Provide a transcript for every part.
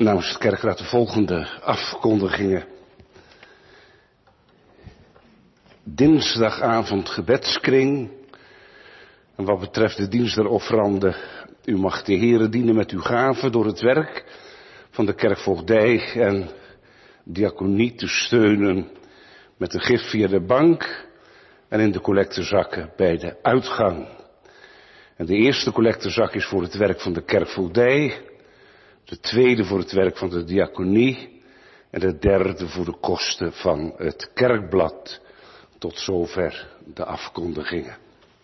namens het kerkraad de volgende afkondigingen. Dinsdagavond gebedskring. En wat betreft de dienst der offeranden, u mag de Heere dienen met uw gaven door het werk van de kerkvoogdij en diaconie te steunen met een gift via de bank en in de collectezakken bij de uitgang. En de eerste collectezak is voor het werk van de kerkvoogdij, de tweede voor het werk van de diaconie en de derde voor de kosten van het kerkblad. Tot zover de afkondigingen.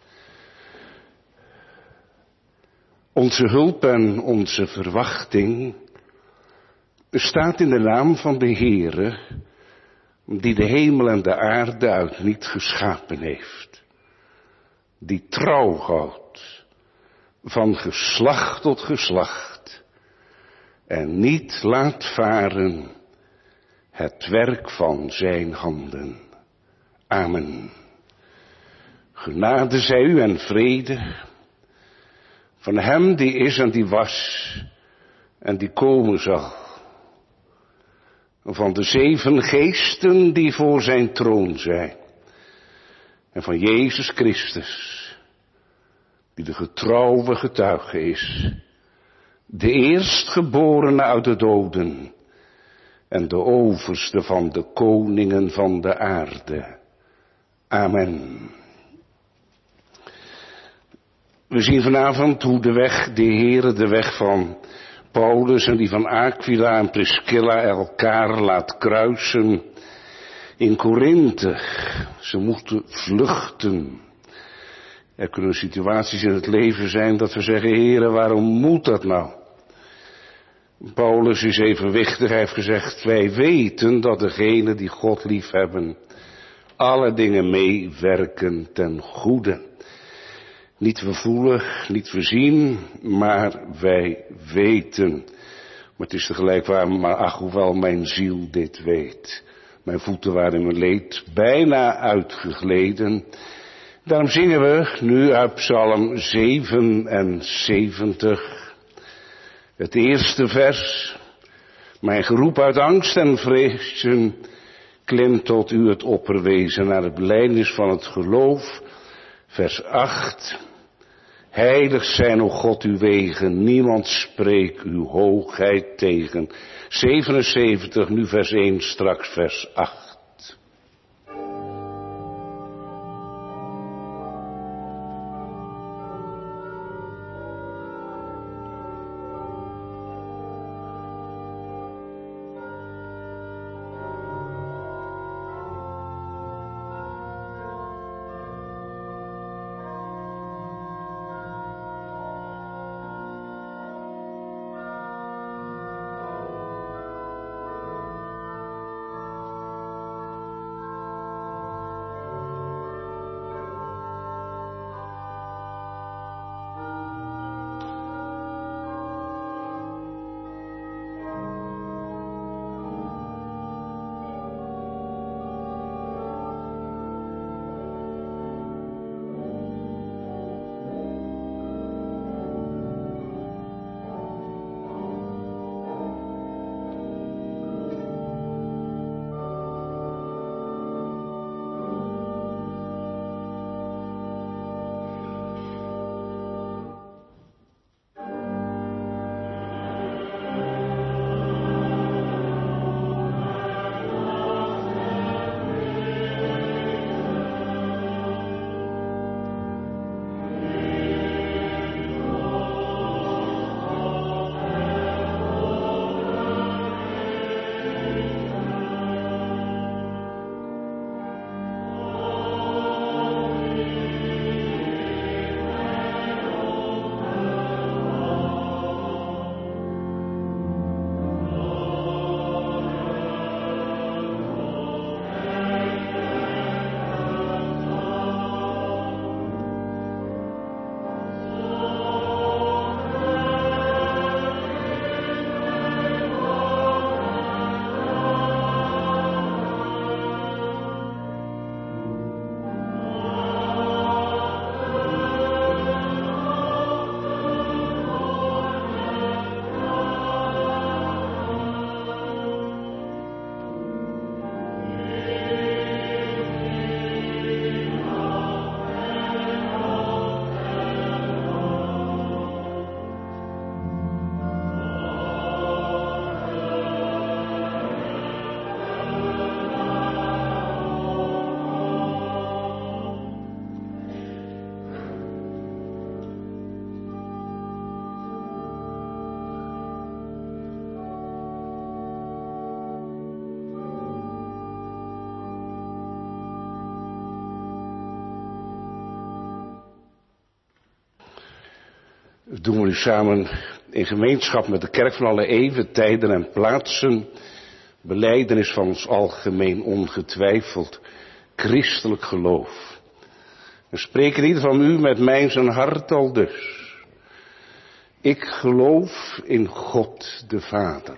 Onze hulp en onze verwachting staat in de naam van de Heere, die de hemel en de aarde uit niet geschapen heeft. Die trouw houdt van geslacht tot geslacht en niet laat varen het werk van zijn handen. Amen. Genade zij u en vrede van hem die is en die was en die komen zal. Van de 7 geesten die voor zijn troon zijn. En van Jezus Christus, die de getrouwe getuige is. De eerstgeborene uit de doden en de overste van de koningen van de aarde. Amen. We zien vanavond hoe de weg, de Heere, de weg van Paulus en die van Aquila en Priscilla elkaar laat kruisen in Korinthe. Ze moeten vluchten. Er kunnen situaties in het leven zijn dat we zeggen, Heere, waarom moet dat nou? Paulus is evenwichtig, hij heeft gezegd, wij weten dat degenen die God liefhebben, alle dingen meewerken ten goede. Niet we voelen, niet we zien, maar wij weten. Maar het is tegelijk waar, maar ach, hoewel mijn ziel dit weet. Mijn voeten waren in mijn leed bijna uitgegleden. Daarom zingen we nu uit Psalm 77. Het eerste vers. Mijn geroep uit angst en vrezen klimt tot u het opperwezen naar het belijdenis van het geloof. Vers 8. Heilig zijn, o God, uw wegen, niemand spreekt uw hoogheid tegen. 77, nu vers 1, straks vers 8. Dat doen we nu samen in gemeenschap met de kerk van alle eeuwen, tijden en plaatsen. Belijdenis van ons algemeen ongetwijfeld christelijk geloof. En spreek in ieder van u met mij zijn hart al dus. Ik geloof in God de Vader,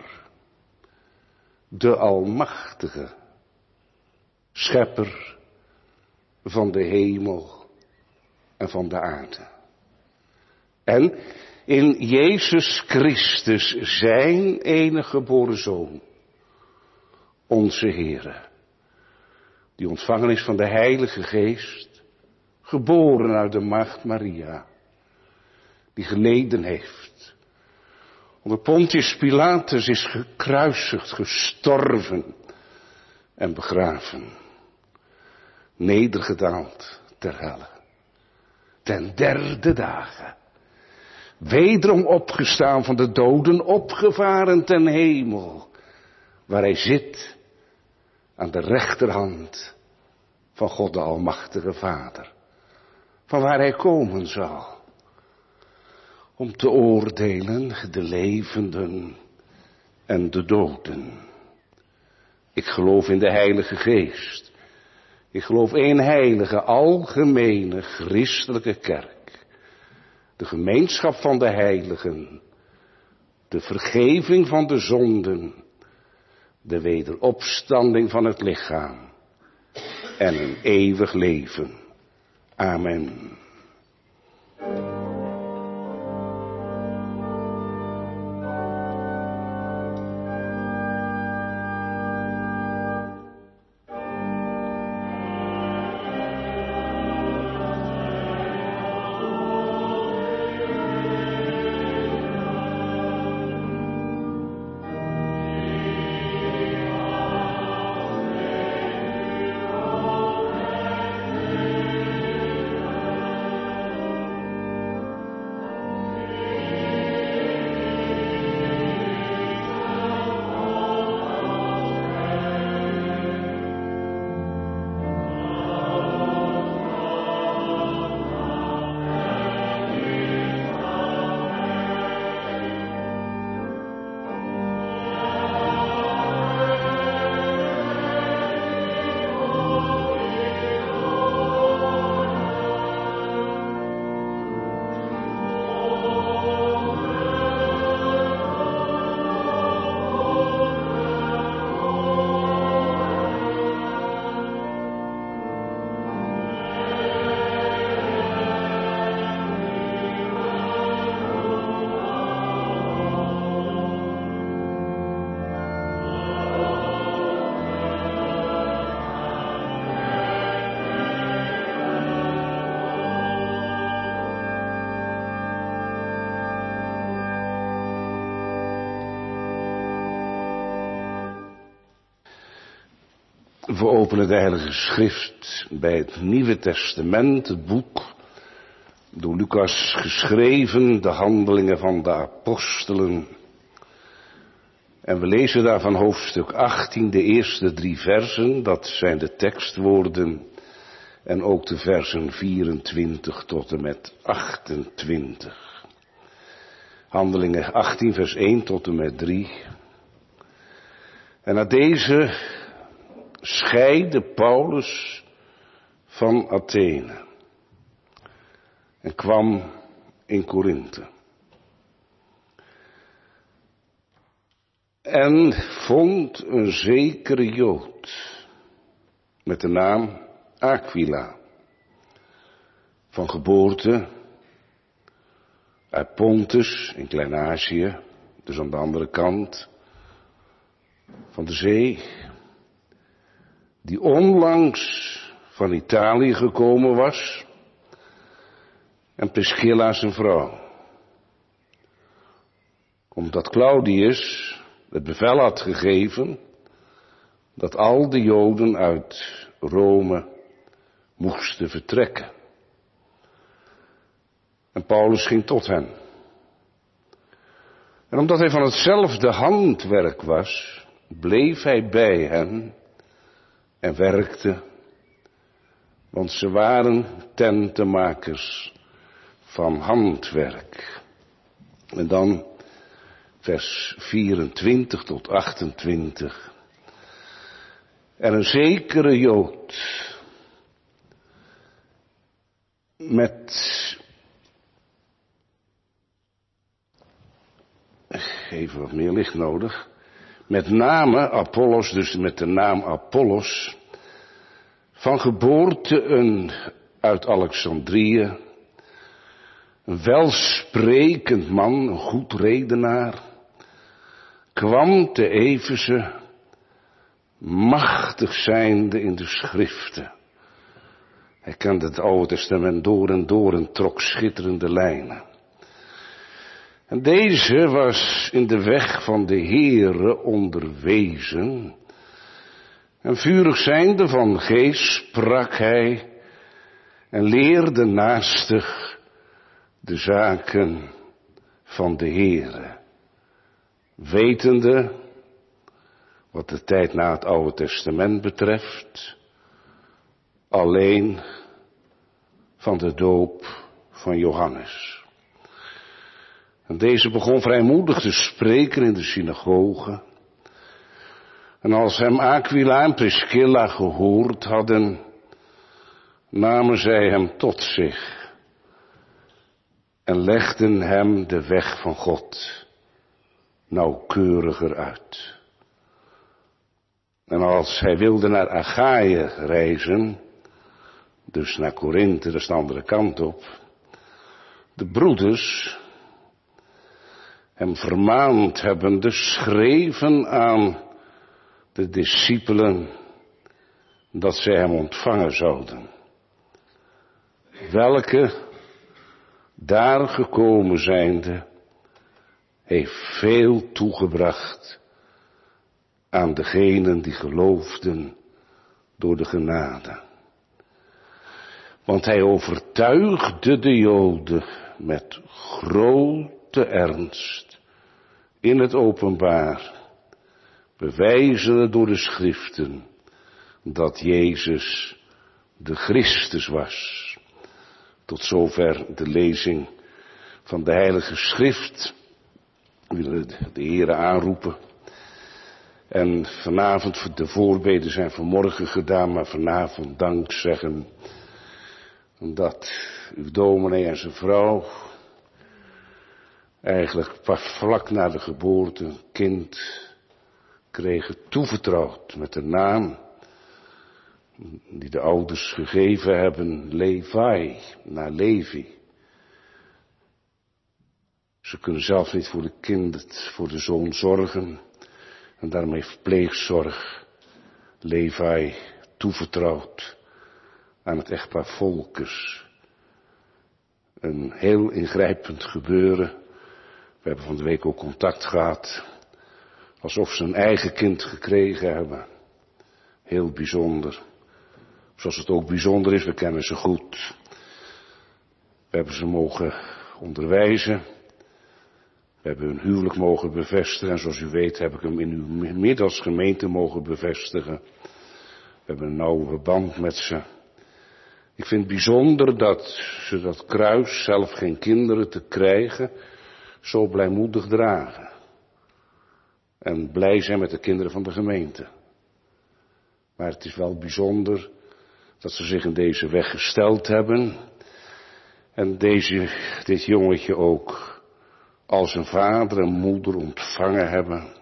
de Almachtige, Schepper van de hemel en van de aarde. En in Jezus Christus, zijn enige geboren Zoon, onze Heere, die ontvangen is van de Heilige Geest, geboren uit de maagd Maria, die geleden heeft, onder Pontius Pilatus is gekruisigd, gestorven en begraven, nedergedaald ter helle, ten derde dagen, wederom opgestaan van de doden, opgevaren ten hemel, waar hij zit aan de rechterhand van God de Almachtige Vader, van waar hij komen zal, om te oordelen de levenden en de doden. Ik geloof in de Heilige Geest. Ik geloof één heilige, algemene, christelijke kerk. De gemeenschap van de heiligen. De vergeving van de zonden. De wederopstanding van het lichaam. En een eeuwig leven. Amen. We openen de Heilige Schrift bij het Nieuwe Testament, het boek door Lucas geschreven, de handelingen van de apostelen. En we lezen daar van hoofdstuk 18 de eerste 3 versen, dat zijn de tekstwoorden, en ook de versen 24 tot en met 28. Handelingen 18 vers 1 tot en met 3. En na deze scheidde Paulus van Athene en kwam in Korinthe. En vond een zekere Jood met de naam Aquila, van geboorte uit Pontus in Klein-Azië, dus aan de andere kant van de zee, die onlangs van Italië gekomen was, en Priscilla zijn vrouw. Omdat Claudius het bevel had gegeven dat al de Joden uit Rome moesten vertrekken. En Paulus ging tot hen. En omdat hij van hetzelfde handwerk was, bleef hij bij hen en werkte, want ze waren tentenmakers van handwerk. En dan vers 24 tot 28. En een zekere Jood met, even wat meer licht nodig, met name Apollos, dus met de naam Apollos, van geboorte uit Alexandrië, een welsprekend man, een goed redenaar, kwam te Efeze, machtig zijnde in de schriften. Hij kende het Oude Testament door en trok schitterende lijnen. En deze was in de weg van de Heere onderwezen. En vurig zijnde van geest sprak hij en leerde naastig de zaken van de Heere. Wetende, wat de tijd na het Oude Testament betreft, alleen van de doop van Johannes. En deze begon vrijmoedig te spreken in de synagoge. En als hem Aquila en Priscilla gehoord hadden, namen zij hem tot zich en legden hem de weg van God nauwkeuriger uit. En als hij wilde naar Achaïe reizen, dus naar Korinthe, dat is de andere kant op, de broeders hem vermaand hebbende schreven aan de discipelen dat zij hem ontvangen zouden. Welke daar gekomen zijnde heeft veel toegebracht aan degenen die geloofden door de genade. Want hij overtuigde de Joden met grote ernst in het openbaar, bewijzende door de schriften dat Jezus de Christus was. Tot zover de lezing van de Heilige Schrift. We willen de Heere aanroepen. En vanavond, de voorbeden zijn vanmorgen gedaan, maar vanavond dank zeggen dat uw dominee en zijn vrouw eigenlijk vlak na de geboorte een kind kregen toevertrouwd met de naam die de ouders gegeven hebben, Levi, naar Levi. Ze kunnen zelf niet voor de zoon zorgen. En daarom heeft pleegzorg Levi toevertrouwd aan het echtpaar Volkers. Een heel ingrijpend gebeuren. We hebben van de week ook contact gehad. Alsof ze een eigen kind gekregen hebben. Heel bijzonder. Zoals het ook bijzonder is, we kennen ze goed. We hebben ze mogen onderwijzen. We hebben hun huwelijk mogen bevestigen. En zoals u weet heb ik hem in uw midden als gemeente mogen bevestigen. We hebben een nauwe band met ze. Ik vind het bijzonder dat ze dat kruis, zelf geen kinderen te krijgen, zo blijmoedig dragen. En blij zijn met de kinderen van de gemeente. Maar het is wel bijzonder dat ze zich in deze weg gesteld hebben. En dit jongetje ook als een vader en moeder ontvangen hebben.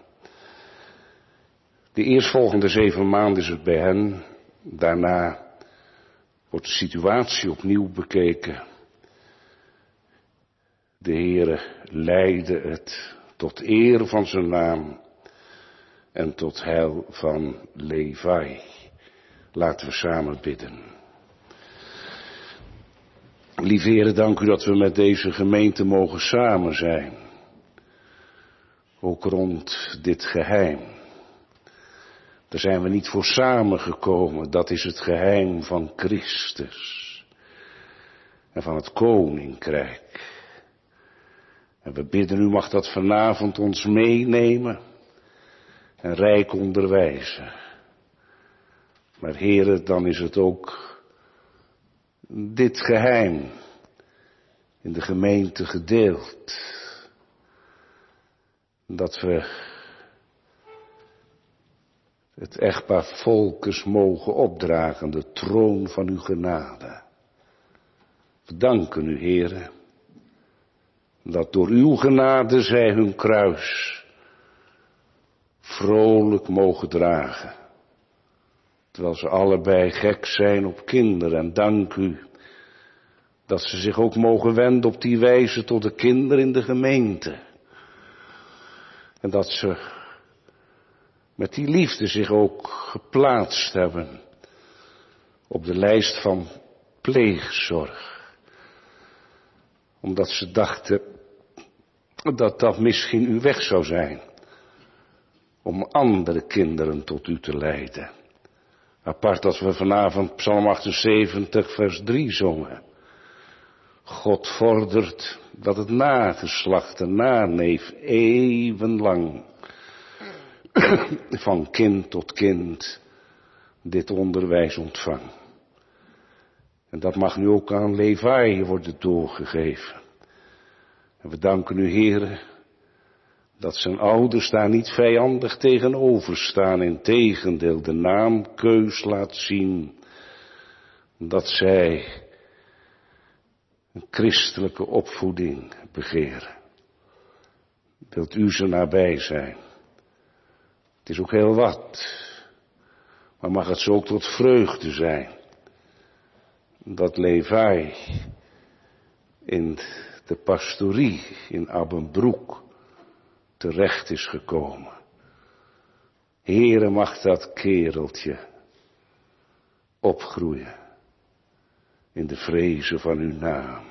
De eerstvolgende 7 maanden is het bij hen. Daarna wordt de situatie opnieuw bekeken. De Heere leidde het tot eer van zijn naam en tot heil van Levi. Laten we samen bidden. Lieve Heere, dank u dat we met deze gemeente mogen samen zijn. Ook rond dit geheim. Daar zijn we niet voor samengekomen. Dat is het geheim van Christus. En van het Koninkrijk. En we bidden u mag dat vanavond ons meenemen. En rijk onderwijzen. Maar Heere, dan is het ook dit geheim in de gemeente gedeeld. Dat we het echtpaar Volkers mogen opdragen, de troon van uw genade. We danken u, Heere, dat door uw genade zij hun kruis vrolijk mogen dragen. Terwijl ze allebei gek zijn op kinderen. En dank u dat ze zich ook mogen wenden op die wijze tot de kinderen in de gemeente. En dat ze met die liefde zich ook geplaatst hebben op de lijst van pleegzorg. Omdat ze dachten dat dat misschien uw weg zou zijn. Om andere kinderen tot u te leiden. Apart als we vanavond Psalm 78 vers 3 zongen. God vordert dat het nageslacht en naneef eeuwenlang van kind tot kind dit onderwijs ontvangt. En dat mag nu ook aan Levi worden doorgegeven. En we danken u, Heere, dat zijn ouders daar niet vijandig tegenover staan. Integendeel, de naamkeus laat zien dat zij een christelijke opvoeding begeren. Wilt u ze nabij zijn? Het is ook heel wat, maar mag het zo ook tot vreugde zijn dat Levi in de pastorie in Abbenbroek terecht is gekomen. Heere, mag dat kereltje opgroeien in de vrezen van uw naam.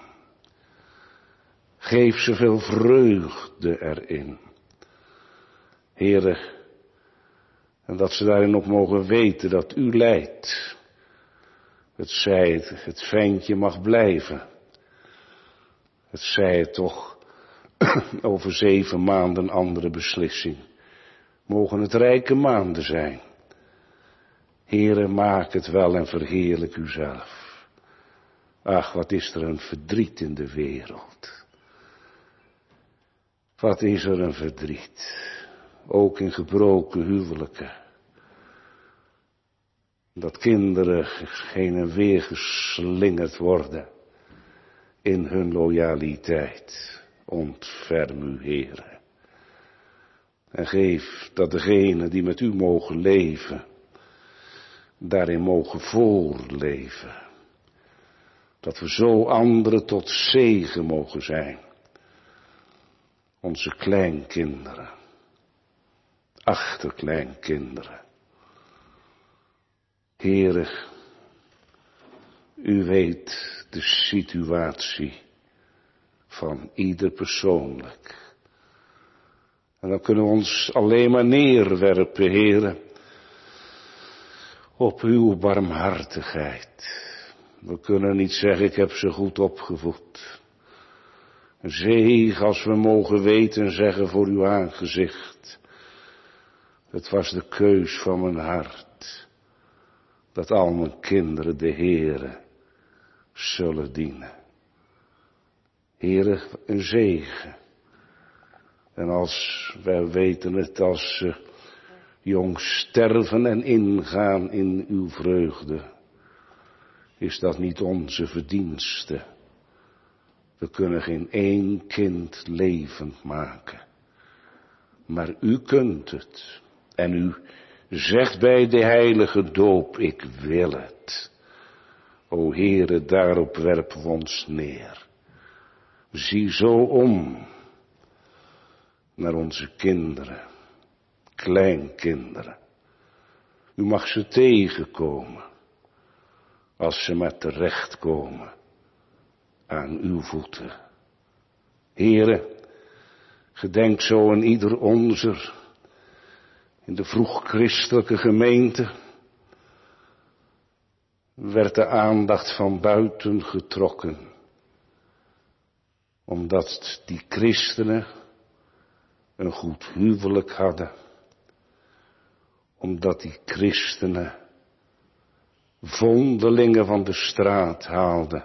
Geef ze veel vreugde erin. Heere, en dat ze daarin ook mogen weten dat u leidt. Het zij het ventje mag blijven. Het zij het toch over 7 maanden andere beslissing. Mogen het rijke maanden zijn. Heere, maak het wel en verheerlijk uzelf. Ach, wat is er een verdriet in de wereld. Wat is er een verdriet. Ook in gebroken huwelijken. Dat kinderen heen en weer geslingerd worden in hun loyaliteit. Ontferm u, Heere. En geef dat degenen die met u mogen leven, daarin mogen voorleven. Dat we zo anderen tot zegen mogen zijn. Onze kleinkinderen, achterkleinkinderen. Heere, u weet de situatie van ieder persoonlijk. En dan kunnen we ons alleen maar neerwerpen, Heere, op uw barmhartigheid. We kunnen niet zeggen, ik heb ze goed opgevoed. Een zegen als we mogen weten en zeggen voor uw aangezicht. Het was de keus van mijn hart. Dat al mijn kinderen de Heere zullen dienen. Heere, een zegen. En als wij weten het, als ze jong sterven en ingaan in uw vreugde, is dat niet onze verdienste. We kunnen geen 1 kind levend maken. Maar u kunt het. En u zegt bij de heilige doop, ik wil het. O Heere, daarop werpen we ons neer. Zie zo om naar onze kinderen, kleinkinderen. U mag ze tegenkomen, als ze maar terechtkomen aan uw voeten. Heere, gedenk zo aan ieder onzer in de vroeg-christelijke gemeente. Werd de aandacht van buiten getrokken, omdat die christenen een goed huwelijk hadden, omdat die christenen vondelingen van de straat haalden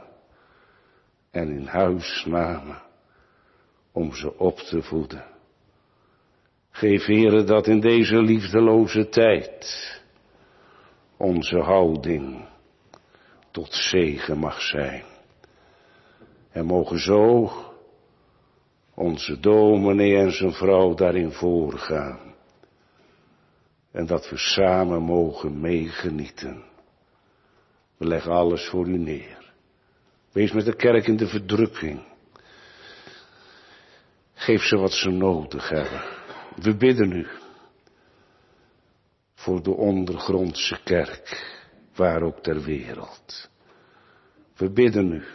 en in huis namen om ze op te voeden. Geef, Heere, dat in deze liefdeloze tijd onze houding tot zegen mag zijn. En mogen zo onze dominee en zijn vrouw daarin voorgaan. En dat we samen mogen meegenieten. We leggen alles voor u neer. Wees met de kerk in de verdrukking. Geef ze wat ze nodig hebben. We bidden u voor de ondergrondse kerk, waar ook ter wereld. We bidden u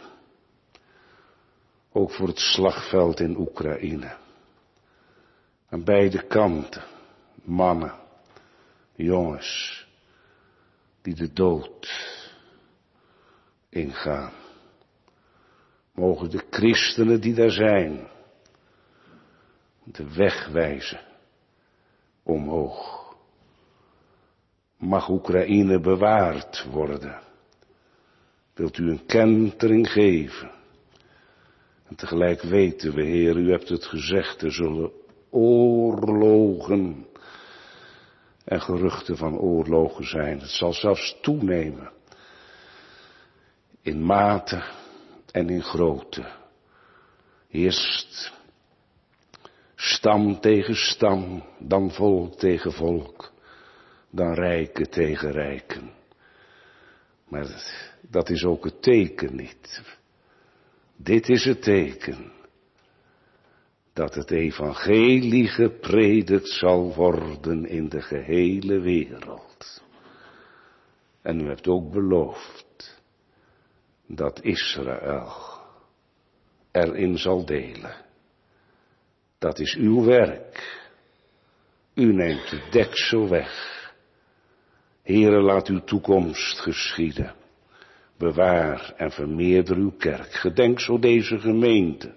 ook voor het slagveld in Oekraïne. Aan beide kanten, mannen, jongens, die de dood ingaan. Mogen de christenen die daar zijn, de weg wijzen omhoog. Mag Oekraïne bewaard worden. Wilt u een kentering geven? En tegelijk weten we, Heer, u hebt het gezegd, er zullen oorlogen en geruchten van oorlogen zijn. Het zal zelfs toenemen. In mate en in grootte. Eerst stam tegen stam, dan volk tegen volk, dan rijken tegen rijken. Maar dat is ook het teken niet. Dit is het teken dat het evangelie gepredikt zal worden in de gehele wereld. En u hebt ook beloofd dat Israël erin zal delen. Dat is uw werk. U neemt de deksel weg. Heere, laat uw toekomst geschieden. Bewaar en vermeerder uw kerk. Gedenk zo deze gemeente.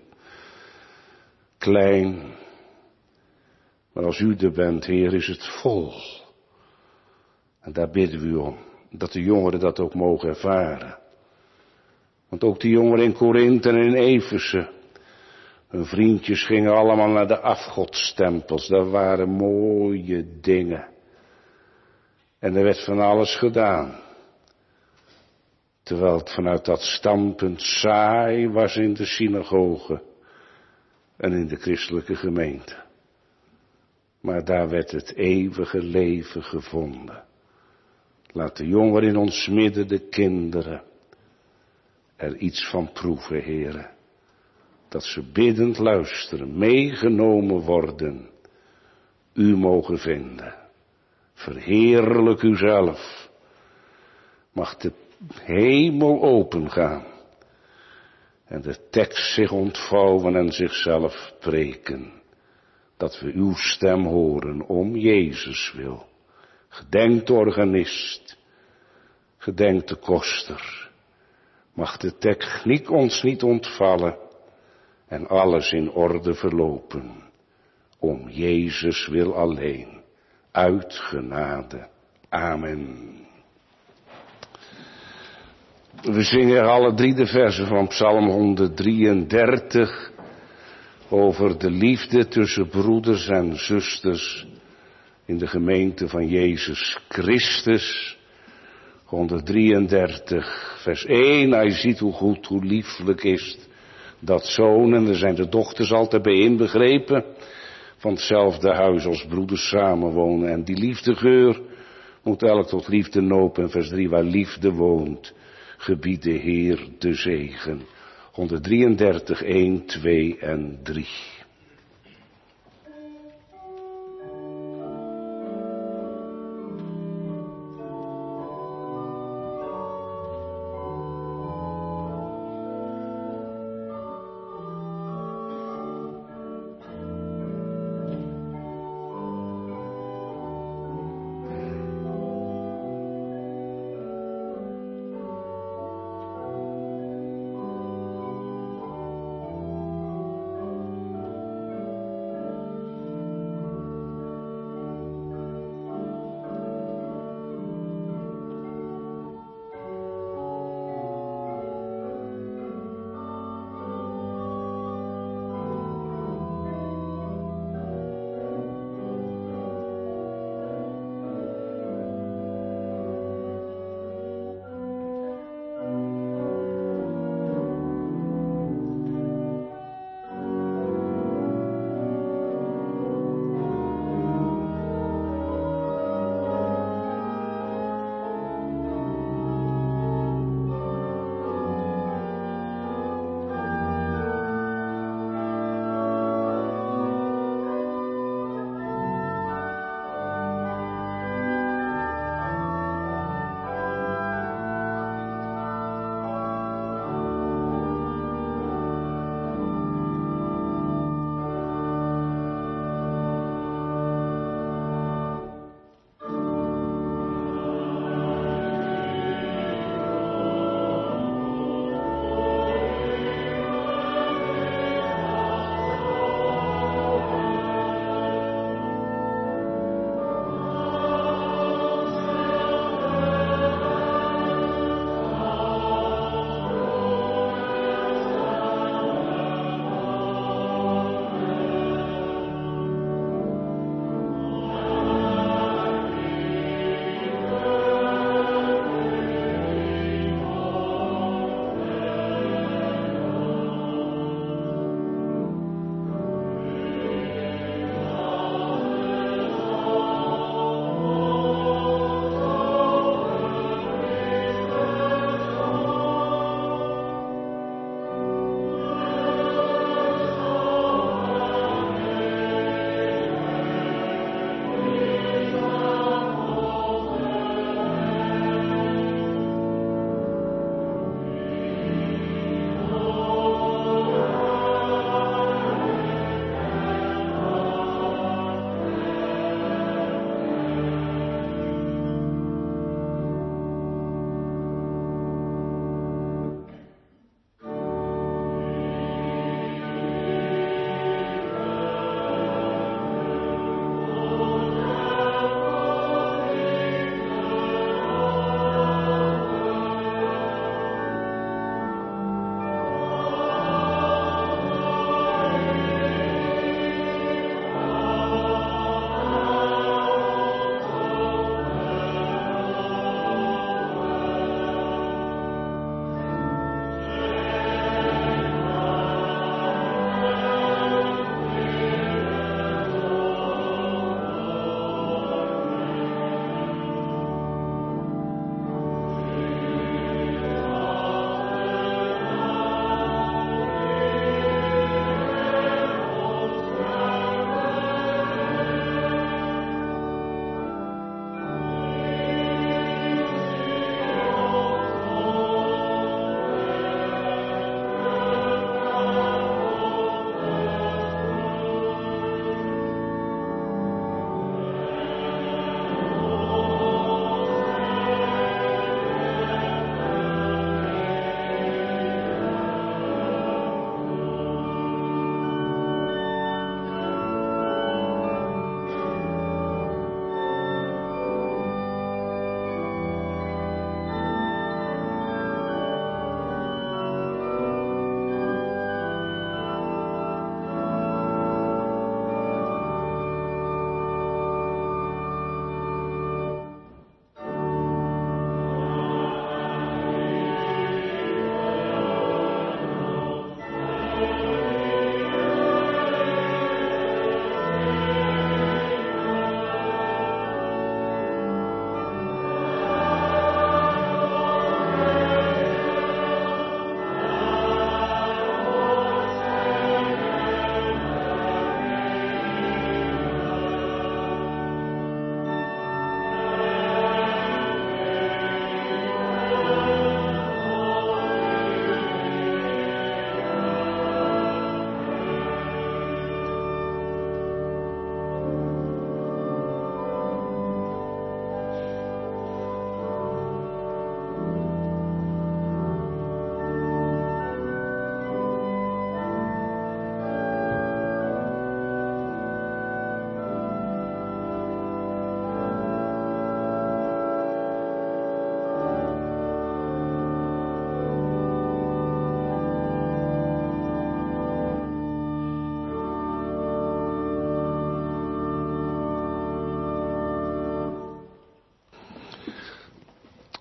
Klein, maar als u er bent, Heer, is het vol. En daar bidden we u om, dat de jongeren dat ook mogen ervaren. Want ook die jongeren in Korinthe en in Efeze, hun vriendjes gingen allemaal naar de afgodstempels. Dat waren mooie dingen. En er werd van alles gedaan. Terwijl het vanuit dat standpunt saai was in de synagoge en in de christelijke gemeente. Maar daar werd het eeuwige leven gevonden. Laat de jongeren in ons midden, de kinderen, er iets van proeven, Heere. Dat ze biddend luisteren, meegenomen worden, u mogen vinden. Verheerlijk uzelf. Mag de hemel opengaan en de tekst zich ontvouwen en zichzelf preken. Dat we uw stem horen om Jezus wil. Gedenk de organist, gedenk de koster. Mag de techniek ons niet ontvallen en alles in orde verlopen. Om Jezus wil alleen. Uit genade. Amen. We zingen alle 3 de versen van Psalm 133 over de liefde tussen broeders en zusters in de gemeente van Jezus Christus. 133 vers 1, hij ziet hoe goed, hoe lieflijk is dat zoon, en er zijn de dochters altijd bij inbegrepen, van hetzelfde huis als broeders samenwonen. En die liefdegeur moet elk tot liefde nopen. En vers 3, waar liefde woont, gebiedt de Heer de zegen. 133, 1, 2 en 3.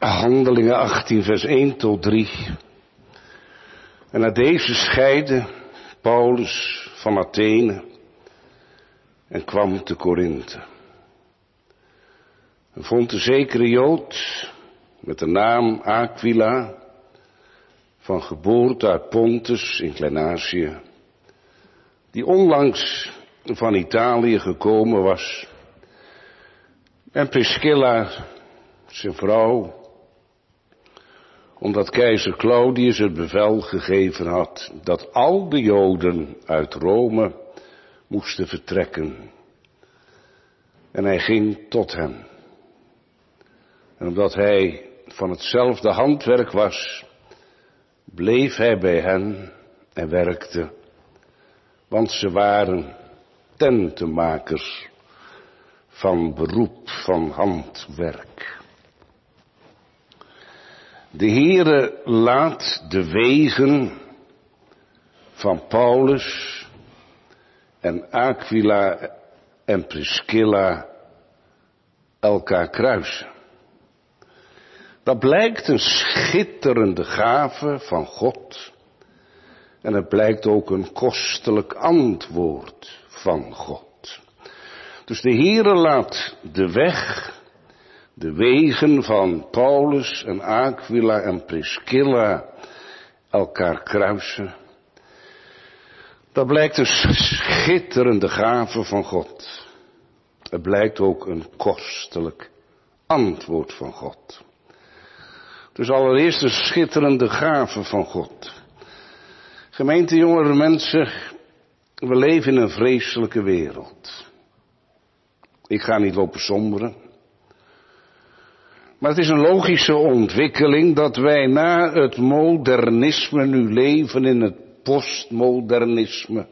Handelingen 18 vers 1 tot 3. En na deze scheidde Paulus van Athene en kwam te Korinthe. En vond een zekere Jood met de naam Aquila, van geboorte uit Pontus in Klein-Azië, die onlangs van Italië gekomen was, en Priscilla, zijn vrouw, omdat keizer Claudius het bevel gegeven had dat al de Joden uit Rome moesten vertrekken. En hij ging tot hen. En omdat hij van hetzelfde handwerk was, bleef hij bij hen en werkte, want ze waren tentenmakers van beroep, van handwerk. De Heere laat de wegen van Paulus en Aquila en Priscilla elkaar kruisen. Dat blijkt een schitterende gave van God. En het blijkt ook een kostelijk antwoord van God. Dus de Heere laat de weg, de wegen van Paulus en Aquila en Priscilla elkaar kruisen. Dat blijkt een schitterende gave van God. Het blijkt ook een kostelijk antwoord van God. Dus allereerst een schitterende gave van God. Gemeente, jongere mensen, we leven in een vreselijke wereld. Ik ga niet lopen somberen. Maar het is een logische ontwikkeling dat wij na het modernisme nu leven in het postmodernisme.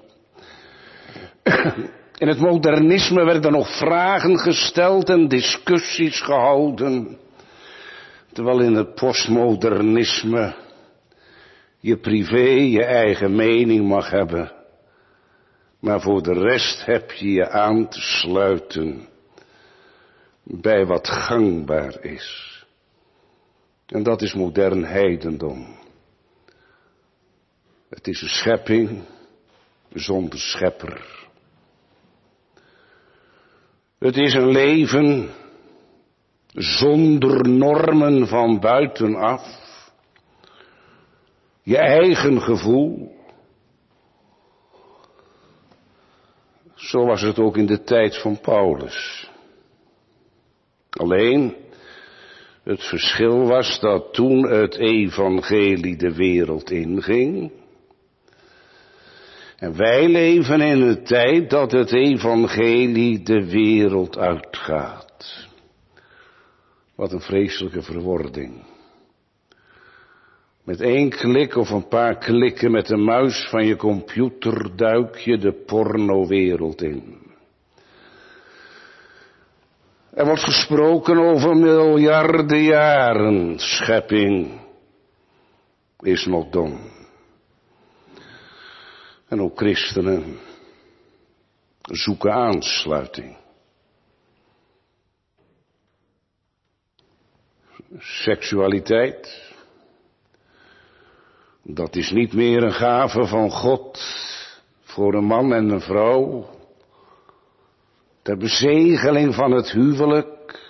In het modernisme werden nog vragen gesteld en discussies gehouden. Terwijl in het postmodernisme je privé je eigen mening mag hebben. Maar voor de rest heb je je aan te sluiten bij wat gangbaar is. En dat is modern heidendom. Het is een schepping zonder schepper. Het is een leven zonder normen van buitenaf. Je eigen gevoel. Zo was het ook in de tijd van Paulus. Alleen, het verschil was dat toen het evangelie de wereld inging. En wij leven in een tijd dat het evangelie de wereld uitgaat. Wat een vreselijke verwording. Met 1 klik of een paar klikken met de muis van je computer duik je de pornowereld in. Er wordt gesproken over miljarden jaren. Schepping is nog dom. En ook christenen zoeken aansluiting. Seksualiteit, dat is niet meer een gave van God voor een man en een vrouw. Ter bezegeling van het huwelijk.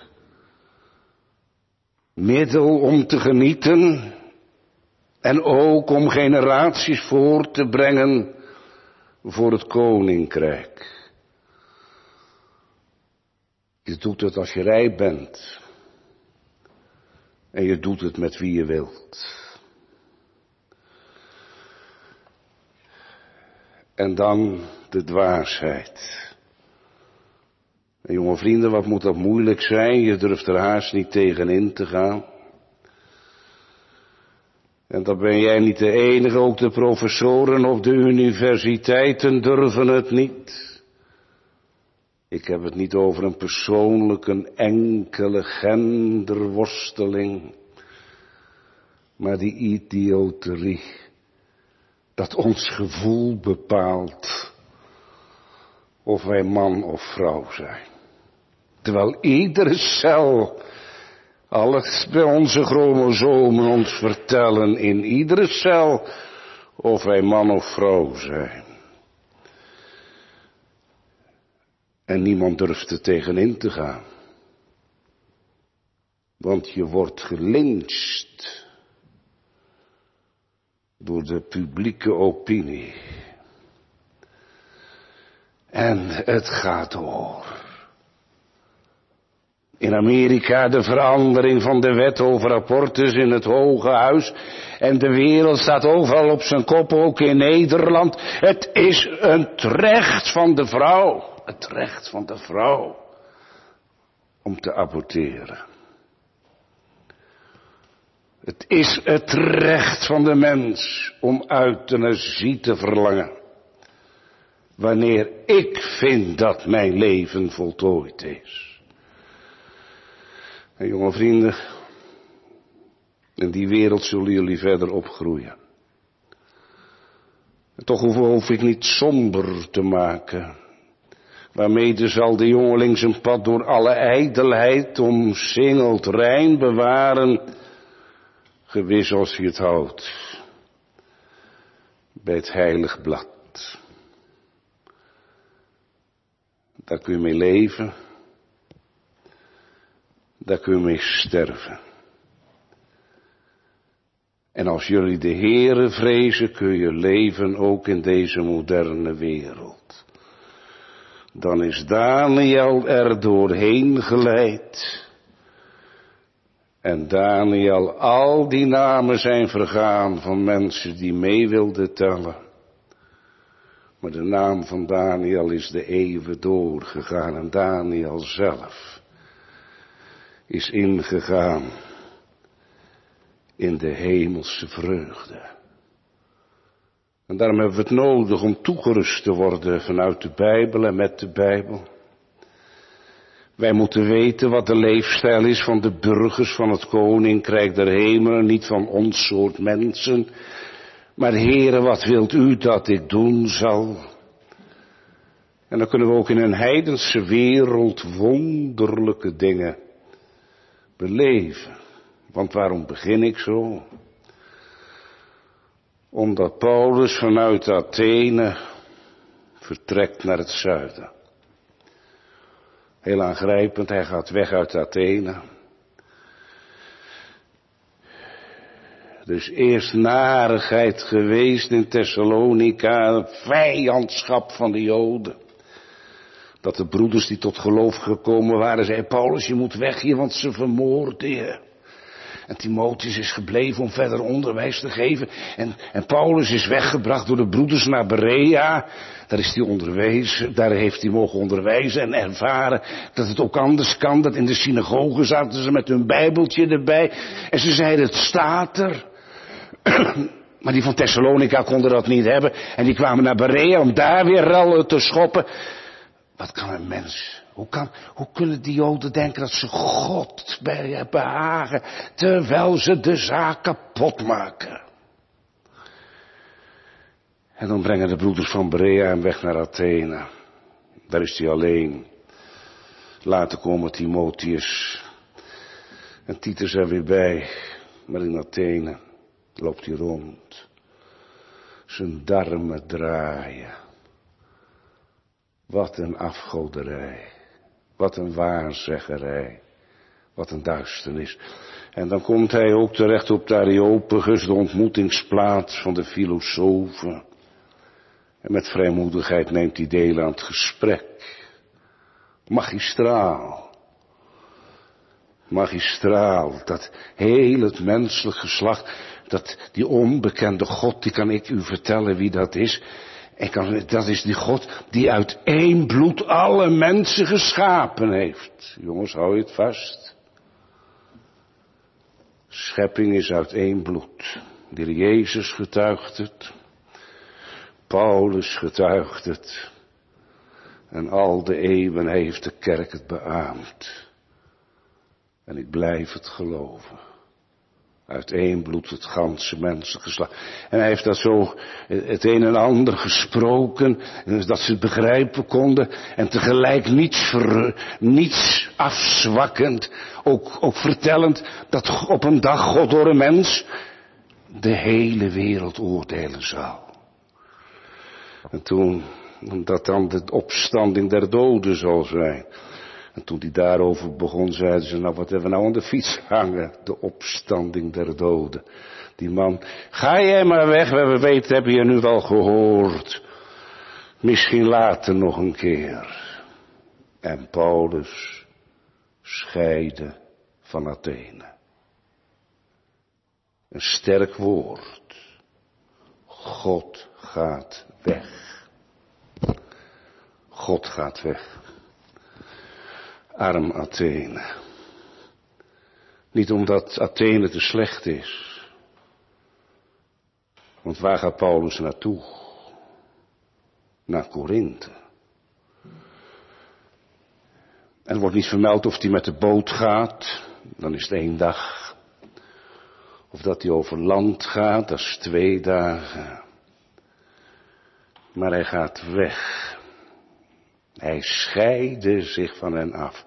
Middel om te genieten. En ook om generaties voor te brengen voor het koninkrijk. Je doet het als je rijk bent. En je doet het met wie je wilt. En dan de dwaasheid. En jonge vrienden, wat moet dat moeilijk zijn? Je durft er haast niet tegenin te gaan. En dan ben jij niet de enige, ook de professoren op de universiteiten durven het niet. Ik heb het niet over een persoonlijke, enkele genderworsteling. Maar die idioterie, dat ons gevoel bepaalt of wij man of vrouw zijn. Terwijl iedere cel Alles bij onze chromosomen ons vertellen in iedere cel of wij man of vrouw zijn. En niemand durft er tegenin te gaan. Want je wordt gelyncht door de publieke opinie. En het gaat door. In Amerika de verandering van de wet over abortus in het Hoge Huis. En de wereld staat overal op zijn kop, ook in Nederland. Het is een recht van de vrouw. Het recht van de vrouw om te aborteren. Het is het recht van de mens om euthanasie te verlangen. Wanneer ik vind dat mijn leven voltooid is. En jonge vrienden, in die wereld zullen jullie verder opgroeien. En toch hoef ik niet somber te maken. Waarmede zal de jongeling zijn pad door alle ijdelheid omsingeld rein bewaren. Gewis als hij het houdt. Bij het heilig blad. Daar kun je mee leven. Daar kun je mee sterven. En als jullie de Heere vrezen, kun je leven ook in deze moderne wereld. Dan is Daniel er doorheen geleid. En Daniel, al die namen zijn vergaan van mensen die mee wilden tellen. Maar de naam van Daniel is de eeuwen doorgegaan en Daniel zelf is ingegaan in de hemelse vreugde. En daarom hebben we het nodig om toegerust te worden vanuit de Bijbel en met de Bijbel. Wij moeten weten wat de leefstijl is van de burgers van het Koninkrijk der Hemelen, niet van ons soort mensen. Maar Heere, wat wilt u dat ik doen zal? En dan kunnen we ook in een heidense wereld wonderlijke dingen beleven. Want waarom begin ik zo? Omdat Paulus vanuit Athene vertrekt naar het zuiden. Heel aangrijpend, hij gaat weg uit Athene. Dus eerst narigheid geweest in Thessalonica, vijandschap van de Joden. Dat de broeders die tot geloof gekomen waren, zeiden, Paulus, je moet weg hier, want ze vermoorden je. En Timotheus is gebleven om verder onderwijs te geven. En Paulus is weggebracht door de broeders naar Berea. Daar is hij onderwezen, daar heeft hij mogen onderwijzen en ervaren dat het ook anders kan. Dat in de synagoge zaten ze met hun bijbeltje erbij. En ze zeiden, het staat er. Maar die van Thessalonica konden dat niet hebben. En die kwamen naar Berea om daar weer rallen te schoppen. Wat kan een mens... Hoe kunnen die Joden denken dat ze God behagen, terwijl ze de zaak kapot maken? En dan brengen de broeders van Berea hem weg naar Athene. Daar is hij alleen. Later komen Timotheus en Titus er weer bij. Maar in Athene loopt hij rond. Zijn darmen draaien. Wat een afgoderij. Wat een waarzeggerij. Wat een duisternis. En dan komt hij ook terecht op de Areopagus, de ontmoetingsplaats van de filosofen. En met vrijmoedigheid neemt hij deel aan het gesprek. Magistraal. Magistraal. Dat heel het menselijk geslacht, dat die onbekende God, die kan ik u vertellen wie dat is. Dat is die God die uit één bloed alle mensen geschapen heeft. Jongens, hou je het vast. Schepping is uit één bloed. De Heer Jezus getuigt het. Paulus getuigt het. En al de eeuwen heeft de kerk het beaamd. En ik blijf het geloven. Uit één bloed het ganse mensengeslacht. En hij heeft dat zo het een en ander gesproken, dat ze het begrijpen konden. En tegelijk niets afzwakkend, ook vertellend dat op een dag God door een mens de hele wereld oordelen zal. En toen, dat dan de opstanding der doden zal zijn. En toen hij daarover begon, zeiden ze, nou wat hebben we nou aan de fiets hangen? De opstanding der doden. Die man, ga jij maar weg, we weten, hebben je nu wel gehoord. Misschien later nog een keer. En Paulus scheidde van Athene. Een sterk woord. God gaat weg. God gaat weg. Arm Athene. Niet omdat Athene te slecht is. Want waar gaat Paulus naartoe? Naar Korinthe. En er wordt niet vermeld of hij met de boot gaat. Dan is het 1 dag. Of dat hij over land gaat, dat is 2 dagen. Maar hij gaat weg. Hij scheidde zich van hen af.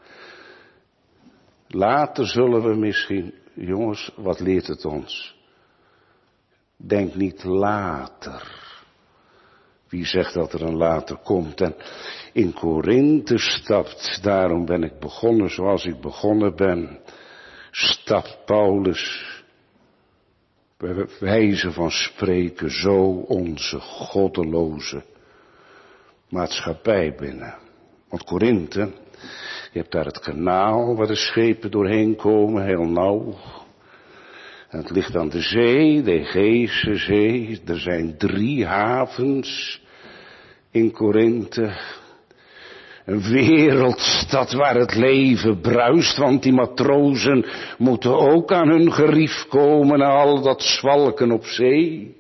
Later zullen we misschien, jongens, wat leert het ons? Denk niet later. Wie zegt dat er een later komt? En in Korinthe stapt, daarom ben ik begonnen zoals ik begonnen ben, stapt Paulus bij wijze van spreken zo onze goddeloze maatschappij binnen. Want Korinthe, je hebt daar het kanaal waar de schepen doorheen komen, heel nauw. En het ligt aan de zee, de Egeïsche Zee. Er zijn 3 havens in Korinthe. Een wereldstad waar het leven bruist, want die matrozen moeten ook aan hun gerief komen en al dat zwalken op zee.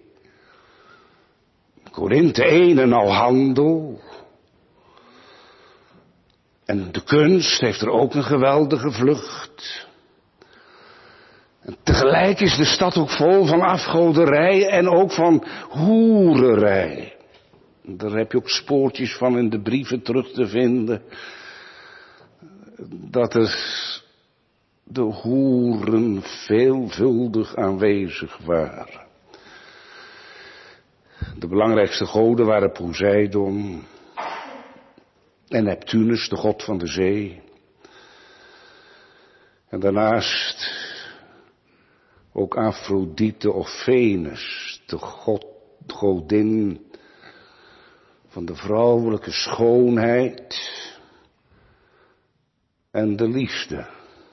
Korinthe een en al handel. En de kunst heeft er ook een geweldige vlucht. En tegelijk is de stad ook vol van afgoderij en ook van hoererij. Daar heb je ook spoortjes van in de brieven terug te vinden. Dat er de hoeren veelvuldig aanwezig waren. De belangrijkste goden waren Poseidon en Neptunus, de god van de zee. En daarnaast ook Afrodite of Venus, de godin van de vrouwelijke schoonheid en de liefde.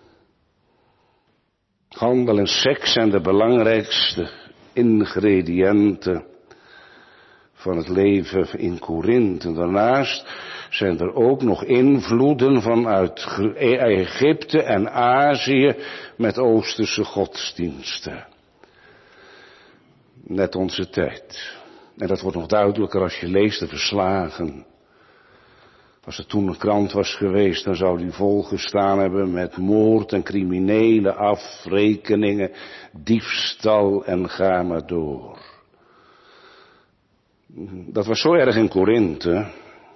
Handel en seks zijn de belangrijkste ingrediënten van het leven in Korinthe. Daarnaast zijn er ook nog invloeden vanuit Egypte en Azië met Oosterse godsdiensten. Net onze tijd. En dat wordt nog duidelijker als je leest de verslagen. Als er toen een krant was geweest, dan zou die volgestaan hebben met moord en criminele afrekeningen, diefstal en ga maar door. Dat was zo erg in Korinthe,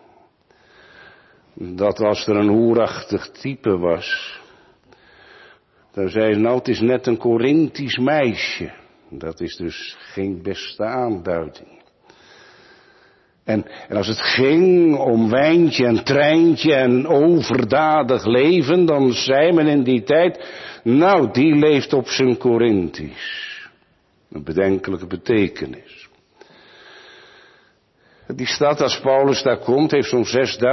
dat als er een hoerachtig type was, dan zei ze, nou het is net een Korinthisch meisje. Dat is dus geen beste aanduiding. En als het ging om wijntje en treintje en overdadig leven, dan zei men in die tijd, nou die leeft op zijn Korinthisch. Een bedenkelijke betekenis. Die stad, als Paulus daar komt, heeft zo'n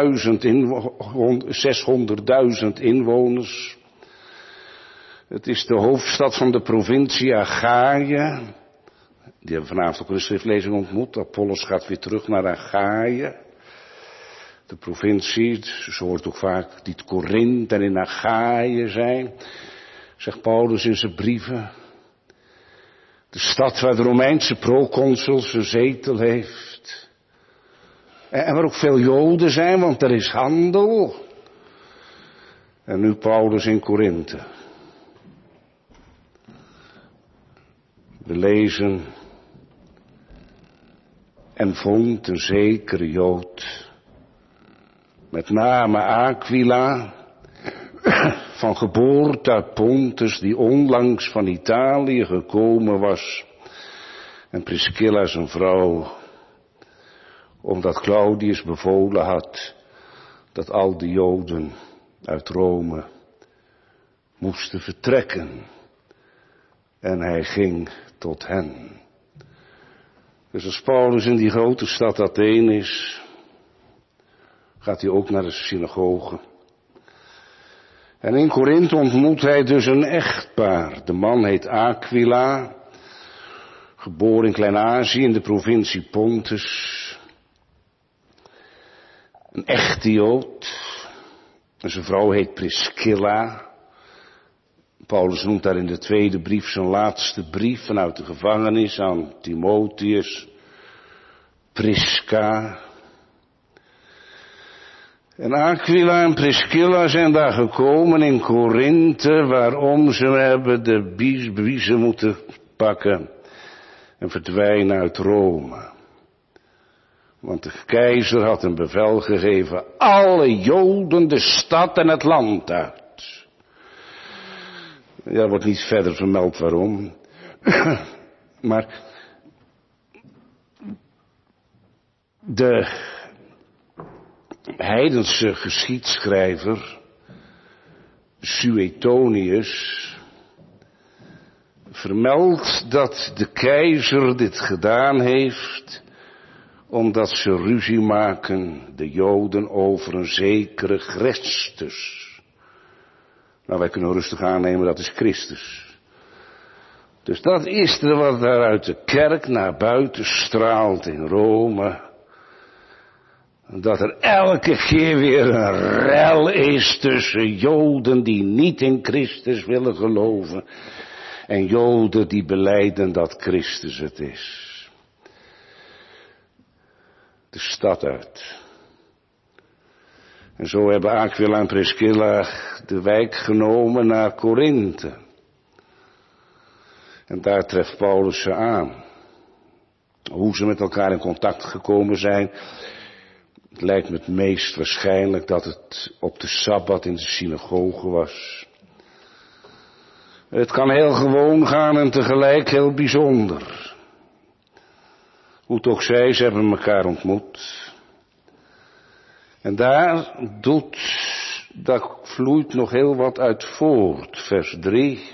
600.000 inwoners. Het is de hoofdstad van de provincie Achaïe. Die hebben vanavond ook in de schriftlezing ontmoet. Apollos gaat weer terug naar Achaïe. De provincie, zo hoort ook vaak die Korinthe en in Achaïe zijn. Zegt Paulus in zijn brieven. De stad waar de Romeinse proconsul zijn zetel heeft. En waar ook veel Joden zijn, want er is handel. En nu Paulus in Korinthe. We lezen: en vond een zekere Jood, met name Aquila, van geboorte uit Pontus, die onlangs van Italië gekomen was, en Priscilla zijn vrouw, omdat Claudius bevolen had dat al de Joden uit Rome moesten vertrekken. En hij ging tot hen. Dus als Paulus in die grote stad Athene is, gaat hij ook naar de synagoge. En in Korinthe ontmoet hij dus een echtpaar. De man heet Aquila, geboren in Klein-Azië in de provincie Pontus. Een echte Jood. En zijn vrouw heet Priscilla. Paulus noemt daar in de tweede brief zijn laatste brief vanuit de gevangenis aan Timotheus. Prisca. En Aquila en Priscilla zijn daar gekomen in Korinthe, waarom ze hebben de biezen moeten pakken en verdwijnen uit Rome. Want de keizer had een bevel gegeven, alle Joden de stad en het land uit. Ja, er wordt niet verder vermeld waarom. Maar de heidense geschiedschrijver Suetonius vermeldt dat de keizer dit gedaan heeft omdat ze ruzie maken, de Joden, over een zekere Christus. Nou, wij kunnen rustig aannemen, dat is Christus. Dus dat is er wat daar uit de kerk naar buiten straalt in Rome. Dat er elke keer weer een rel is tussen Joden die niet in Christus willen geloven en Joden die belijden dat Christus het is. De stad uit. En zo hebben Aquila en Priscilla de wijk genomen naar Korinthe. En daar treft Paulus ze aan. Hoe ze met elkaar in contact gekomen zijn. Het lijkt me het meest waarschijnlijk dat het op de Sabbat in de synagoge was. Het kan heel gewoon gaan en tegelijk heel bijzonder. Hoe het ook zij, ze hebben elkaar ontmoet. En daar vloeit nog heel wat uit voort, vers 3.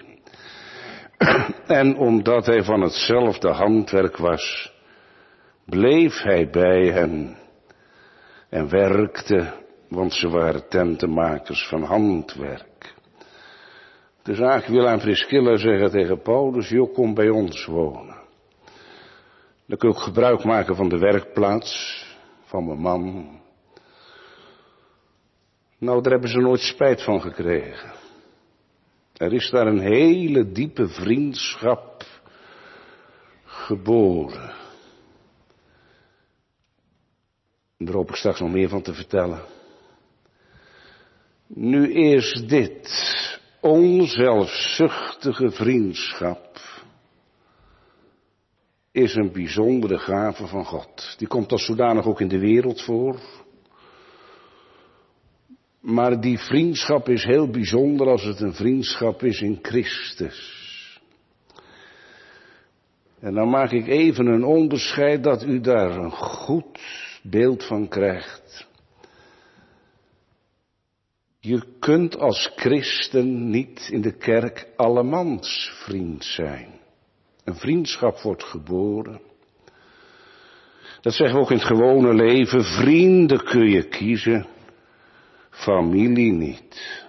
En omdat hij van hetzelfde handwerk was, bleef hij bij hen en werkte, want ze waren tentenmakers van handwerk. Dus Aquila en Priscilla zeggen tegen Paulus, joh, kom bij ons wonen. Dan kun je ook gebruik maken van de werkplaats, van mijn man. Nou, daar hebben ze nooit spijt van gekregen. Er is daar een hele diepe vriendschap geboren. Daar hoop ik straks nog meer van te vertellen. Nu eerst dit. Onzelfzuchtige vriendschap is een bijzondere gave van God. Die komt als zodanig ook in de wereld voor. Maar die vriendschap is heel bijzonder als het een vriendschap is in Christus. En dan maak ik even een onderscheid dat u daar een goed beeld van krijgt. Je kunt als christen niet in de kerk allemans vriend zijn. Een vriendschap wordt geboren. Dat zeggen we ook in het gewone leven. Vrienden kun je kiezen, familie niet.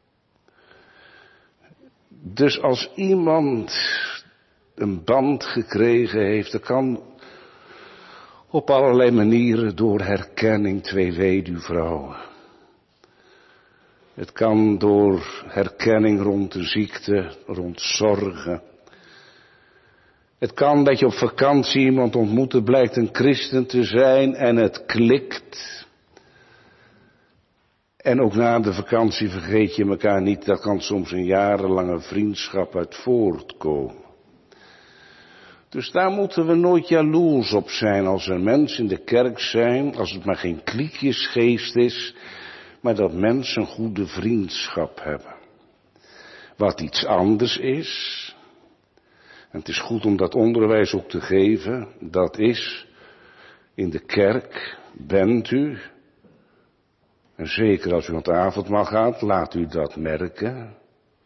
Dus als iemand een band gekregen heeft, dat kan op allerlei manieren door herkenning, 2 weduwvrouwen. Het kan door herkenning rond de ziekte, rond zorgen. Het kan dat je op vakantie iemand ontmoet, het blijkt een christen te zijn en het klikt. En ook na de vakantie vergeet je elkaar niet, daar kan soms een jarenlange vriendschap uit voortkomen. Dus daar moeten we nooit jaloers op zijn als er mensen in de kerk zijn, als het maar geen kliekjesgeest is, maar dat mensen een goede vriendschap hebben. Wat iets anders is, en het is goed om dat onderwijs ook te geven, dat is, in de kerk bent u, en zeker als u aan het avondmaal gaat, laat u dat merken,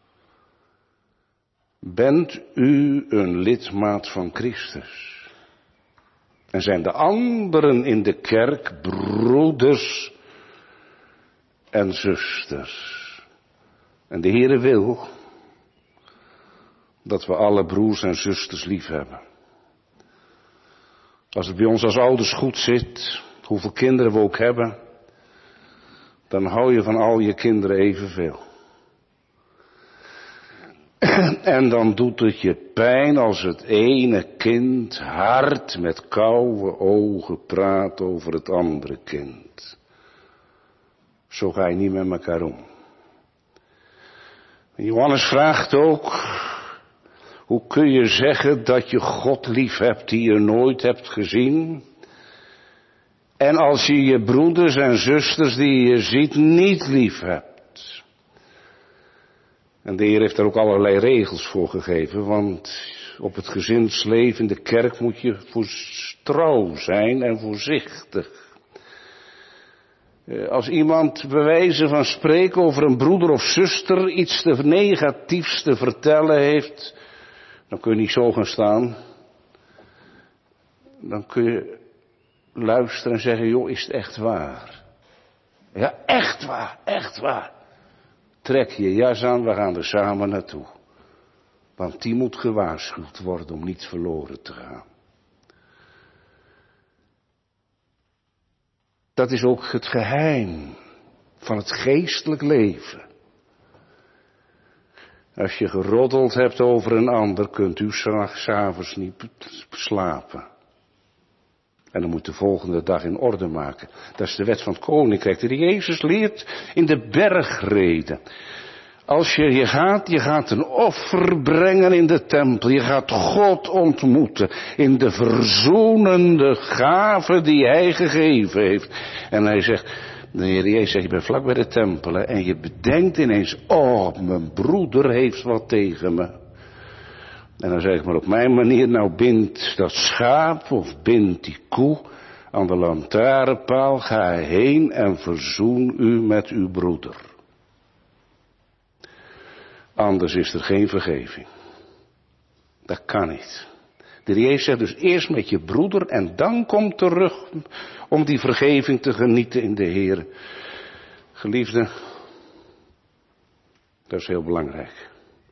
bent u een lidmaat van Christus. En zijn de anderen in de kerk broeders en zusters. En de Heere wil dat we alle broers en zusters lief hebben. Als het bij ons als ouders goed zit, hoeveel kinderen we ook hebben, dan hou je van al je kinderen evenveel. En dan doet het je pijn als het ene kind hard met koude ogen praat over het andere kind. Zo ga je niet met elkaar om. En Johannes vraagt ook, hoe kun je zeggen dat je God lief hebt die je nooit hebt gezien? En als je je broeders en zusters die je ziet niet lief hebt. En de Heer heeft daar ook allerlei regels voor gegeven, want op het gezinsleven in de kerk moet je trouw zijn en voorzichtig. Als iemand bij wijze van spreken over een broeder of zuster iets te negatiefs te vertellen heeft, dan kun je niet zo gaan staan. Dan kun je luisteren en zeggen, joh, is het echt waar? Ja, echt waar, echt waar. Trek je jas aan, we gaan er samen naartoe. Want die moet gewaarschuwd worden om niet verloren te gaan. Dat is ook het geheim van het geestelijk leven. Als je geroddeld hebt over een ander, kunt u 's avonds niet slapen. En dan moet de volgende dag in orde maken. Dat is de wet van het koninkrijk die Jezus leert in de bergreden. Als je gaat een offer brengen in de tempel. Je gaat God ontmoeten in de verzoenende gave die hij gegeven heeft. En hij zegt, de Heer Jezus zegt, je bent vlak bij de tempel hè, en je bedenkt ineens, oh, mijn broeder heeft wat tegen me. En dan zeg ik maar op mijn manier, nou bind dat schaap of bind die koe aan de lantaarnpaal, ga heen en verzoen u met uw broeder. Anders is er geen vergeving. Dat kan niet. De Heer Jezus zegt dus eerst met je broeder en dan kom terug om die vergeving te genieten in de Heer. Geliefde, dat is heel belangrijk.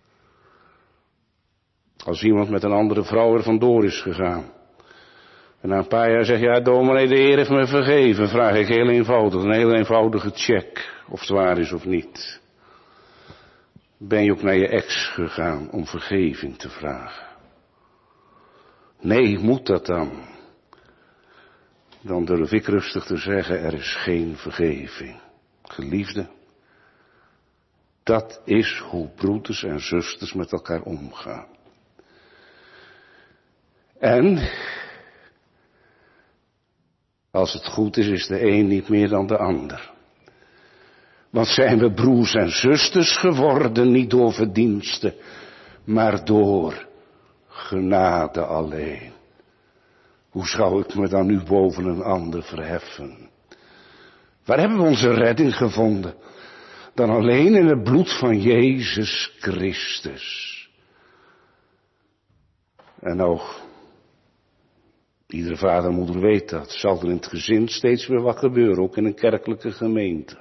Als iemand met een andere vrouw er vandoor is gegaan. En na een paar jaar zegt, ja dominee, de Heer heeft me vergeven. Vraag ik heel eenvoudig, een heel eenvoudige check. Of het waar is of niet. Ben je ook naar je ex gegaan om vergeving te vragen? Nee, moet dat dan? Dan durf ik rustig te zeggen, er is geen vergeving. Geliefde, dat is hoe broeders en zusters met elkaar omgaan. En, als het goed is, is de een niet meer dan de ander. Want zijn we broers en zusters geworden, niet door verdiensten, maar door genade alleen. Hoe zou ik me dan nu boven een ander verheffen? Waar hebben we onze redding gevonden? Dan alleen in het bloed van Jezus Christus. En nou, iedere vader en moeder weet dat. Zal er in het gezin steeds weer wat gebeuren, ook in een kerkelijke gemeente.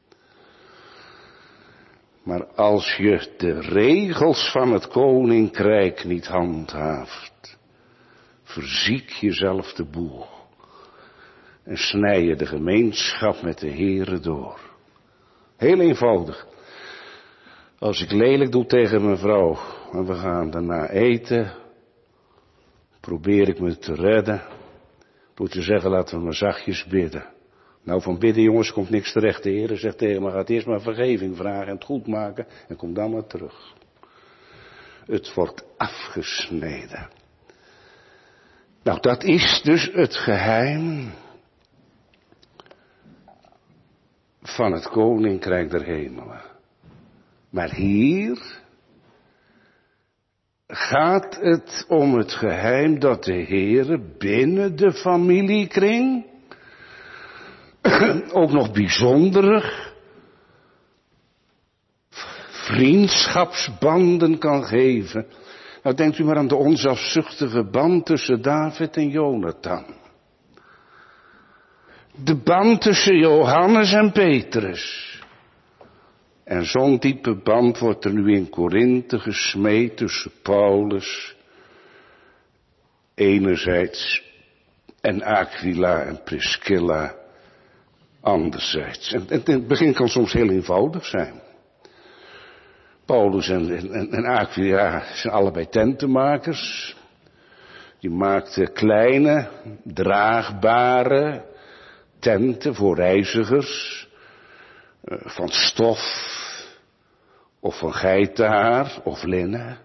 Maar als je de regels van het koninkrijk niet handhaaft, verziek jezelf de boel. En snij je de gemeenschap met de Heere door. Heel eenvoudig. Als ik lelijk doe tegen mijn vrouw en we gaan daarna eten, probeer ik me te redden door te zeggen, laten we maar zachtjes bidden. Nou, van bidden jongens komt niks terecht. De Heer zegt tegen me, gaat eerst maar vergeving vragen en het goed maken en kom dan maar terug. Het wordt afgesneden. Nou, dat is dus het geheim van het koninkrijk der hemelen. Maar hier gaat het om het geheim dat de Heere binnen de familiekring ook nog bijzondere vriendschapsbanden kan geven. Nou, denkt u maar aan de onzelfzuchtige band tussen David en Jonathan. De band tussen Johannes en Petrus. En zo'n diepe band wordt er nu in Korinthe gesmeed tussen Paulus enerzijds en Aquila en Priscilla anderzijds. En het begin kan soms heel eenvoudig zijn. Paulus en Aquila zijn allebei tentenmakers. Die maakten kleine, draagbare tenten voor reizigers. Van stof, of van geitenhaar, of linnen.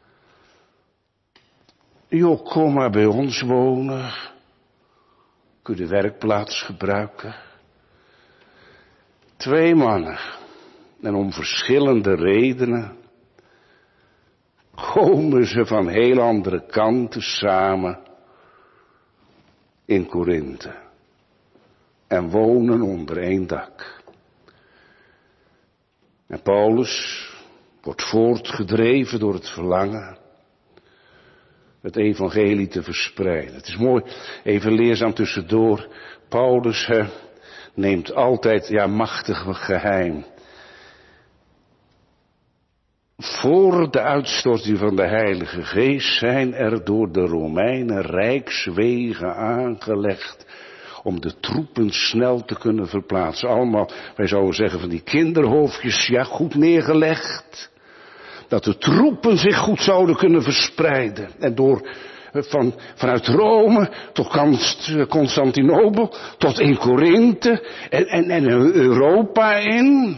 Joh, kom maar bij ons wonen. Kun je de werkplaats gebruiken. 2 mannen. En om verschillende redenen komen ze van heel andere kanten samen in Korinthe. En wonen onder één dak. En Paulus wordt voortgedreven door het verlangen het evangelie te verspreiden. Het is mooi, even leerzaam tussendoor. Paulus neemt altijd, machtig geheim. Voor de uitstorting van de Heilige Geest zijn er door de Romeinen rijkswegen aangelegd om de troepen snel te kunnen verplaatsen. Allemaal, wij zouden zeggen van die kinderhoofdjes, goed neergelegd. Dat de troepen zich goed zouden kunnen verspreiden. En vanuit Rome tot Constantinopel, tot in Korinthe en Europa in.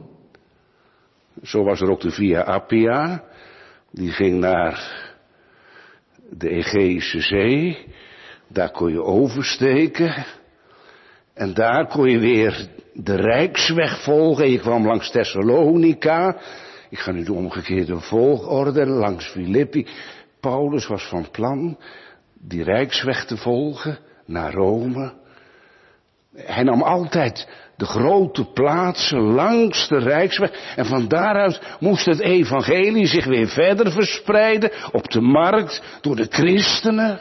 Zo was er ook de Via Appia. Die ging naar de Egeïsche Zee. Daar kon je oversteken. En daar kon je weer de Rijksweg volgen. Je kwam langs Thessalonica. Ik ga nu de omgekeerde volgorde langs Filippi. Paulus was van plan die Rijksweg te volgen naar Rome. Hij nam altijd de grote plaatsen langs de Rijksweg. En van daaruit moest het evangelie zich weer verder verspreiden. Op de markt, door de christenen.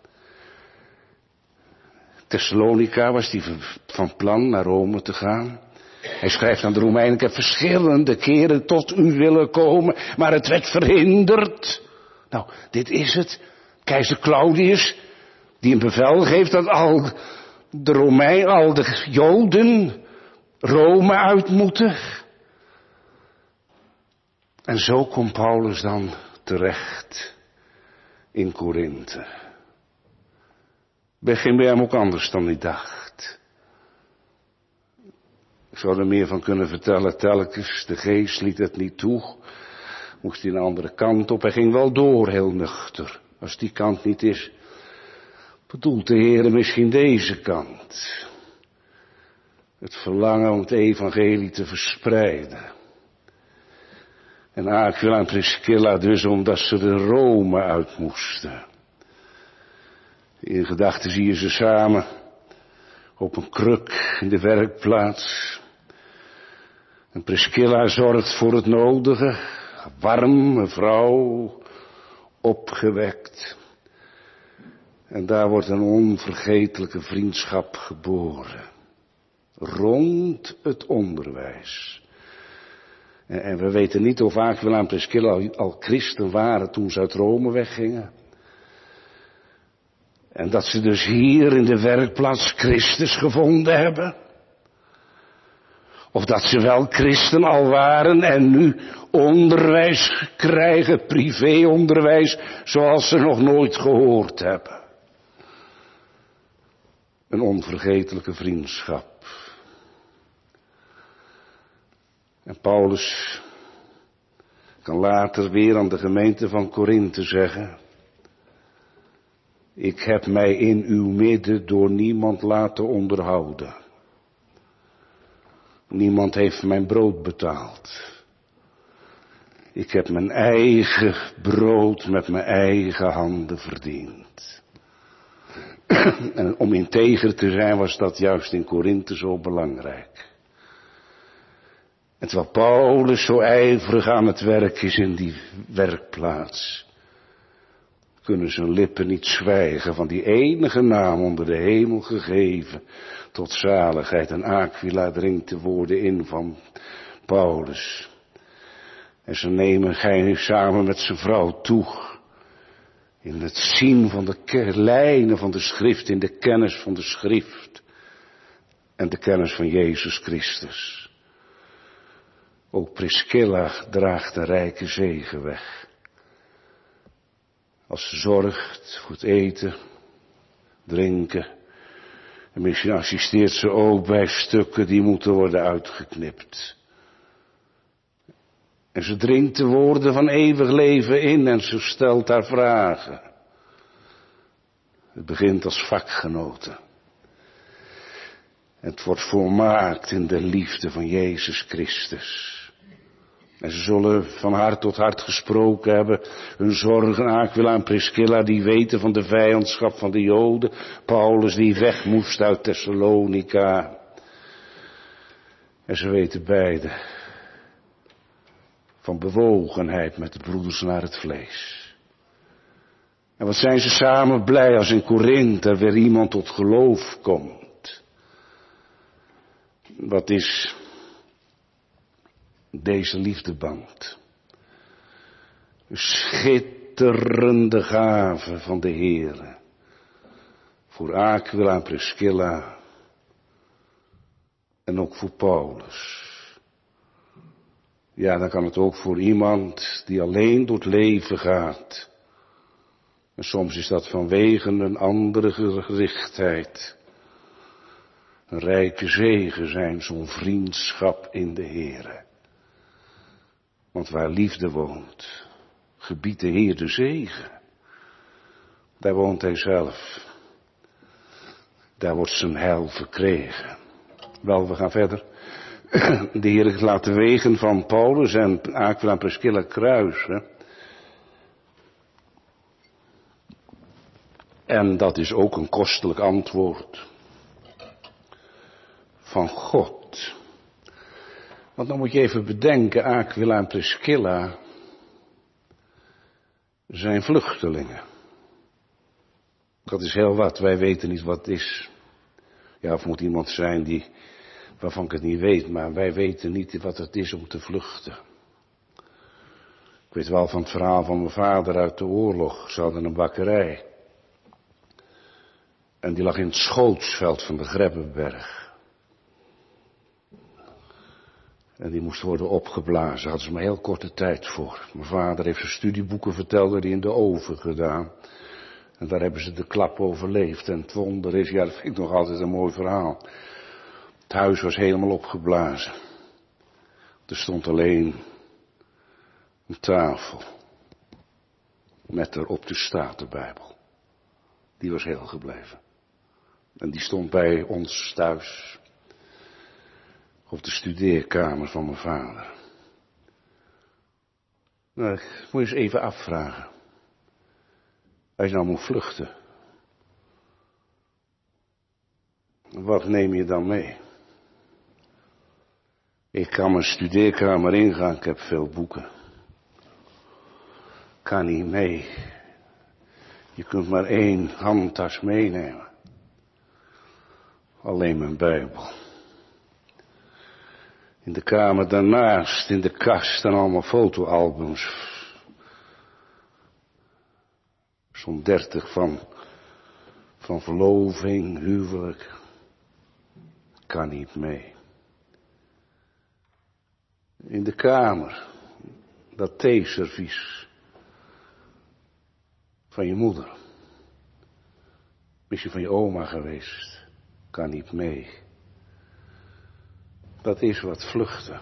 Thessalonica was hij van plan naar Rome te gaan. Hij schrijft aan de Romeinen, ik heb verschillende keren tot u willen komen, maar het werd verhinderd. Nou, dit is het. Keizer Claudius, die een bevel geeft dat al de Joden Rome uit moeten. En zo komt Paulus dan terecht in Korinthe. Begin bij hem ook anders dan hij dacht. Ik zou er meer van kunnen vertellen, telkens. De geest liet het niet toe. Moest hij een andere kant op. Hij ging wel door, heel nuchter. Als die kant niet is, bedoelt de Heer misschien deze kant. Het verlangen om het evangelie te verspreiden. En Aquila en Priscilla dus omdat ze de Rome uit moesten. In gedachten zie je ze samen op een kruk in de werkplaats. En Priscilla zorgt voor het nodige. Warme vrouw, opgewekt. En daar wordt een onvergetelijke vriendschap geboren. Rond het onderwijs. En we weten niet of Aquila en Priscilla al christen waren toen ze uit Rome weggingen. En dat ze dus hier in de werkplaats Christus gevonden hebben. Of dat ze wel christen al waren en nu onderwijs krijgen, privéonderwijs, zoals ze nog nooit gehoord hebben. Een onvergetelijke vriendschap. En Paulus kan later weer aan de gemeente van Korinthe zeggen: Ik heb mij in uw midden door niemand laten onderhouden. Niemand heeft mijn brood betaald. Ik heb mijn eigen brood met mijn eigen handen verdiend. En om integer te zijn was dat juist in Korinthe zo belangrijk. En terwijl Paulus zo ijverig aan het werk is in die werkplaats, kunnen zijn lippen niet zwijgen van die enige naam onder de hemel gegeven tot zaligheid. En Aquila dringt de woorden in van Paulus. En ze nemen hij samen met zijn vrouw toe in het zien van de lijnen van de schrift, in de kennis van de schrift en de kennis van Jezus Christus. Ook Priscilla draagt de rijke zegen weg. Als ze zorgt voor het eten, drinken. En misschien assisteert ze ook bij stukken die moeten worden uitgeknipt. En ze dringt de woorden van eeuwig leven in en ze stelt haar vragen. Het begint als vakgenote. Het wordt volmaakt in de liefde van Jezus Christus. En ze zullen van hart tot hart gesproken hebben. Hun zorgen, Aquila en Priscilla, die weten van de vijandschap van de Joden. Paulus die weg moest uit Thessalonica. En ze weten beide van bewogenheid met de broeders naar het vlees. En wat zijn ze samen blij als in Korinthe weer iemand tot geloof komt. Wat is deze liefdeband? Een schitterende gave van de Heere. Voor Aquila en Priscilla. En ook voor Paulus. Ja, dan kan het ook voor iemand die alleen door het leven gaat. En soms is dat vanwege een andere gerichtheid. Een rijke zegen zijn, zo'n vriendschap in de Heere. Want waar liefde woont, gebiedt de Heer de zegen. Daar woont hij zelf. Daar wordt zijn heil verkregen. Wel, we gaan verder. De Heer laat de wegen van Paulus en Aquila en Priscilla kruisen. En dat is ook een kostelijk antwoord van God. Want dan moet je even bedenken, Aquila en Priscilla zijn vluchtelingen. Dat is heel wat, wij weten niet wat het is. Ja, of moet iemand zijn waarvan ik het niet weet, maar wij weten niet wat het is om te vluchten. Ik weet wel van het verhaal van mijn vader uit de oorlog. Ze hadden een bakkerij. En die lag in het schootsveld van de Grebbeberg. En die moest worden opgeblazen. Daar hadden ze maar heel korte tijd voor. Mijn vader heeft zijn studieboeken verteld, die in de oven gedaan. En daar hebben ze de klap overleefd. En het wonder is, ja, dat vind ik nog altijd een mooi verhaal. Het huis was helemaal opgeblazen. Er stond alleen een tafel. Met erop de Statenbijbel. Die was heel gebleven. En die stond bij ons thuis. Op de studeerkamer van mijn vader. Nou, ik moet je eens even afvragen. Als je nou moet vluchten. Wat neem je dan mee? Ik kan mijn studeerkamer ingaan, ik heb veel boeken. Kan niet mee. Je kunt maar 1 handtas meenemen. Alleen mijn Bijbel. In de kamer daarnaast, in de kast, staan allemaal fotoalbums. Zo'n 30 van verloving, huwelijk. Kan niet mee. In de kamer, dat theeservies van je moeder. Misschien van je oma geweest. Kan niet mee. Dat is wat vluchten.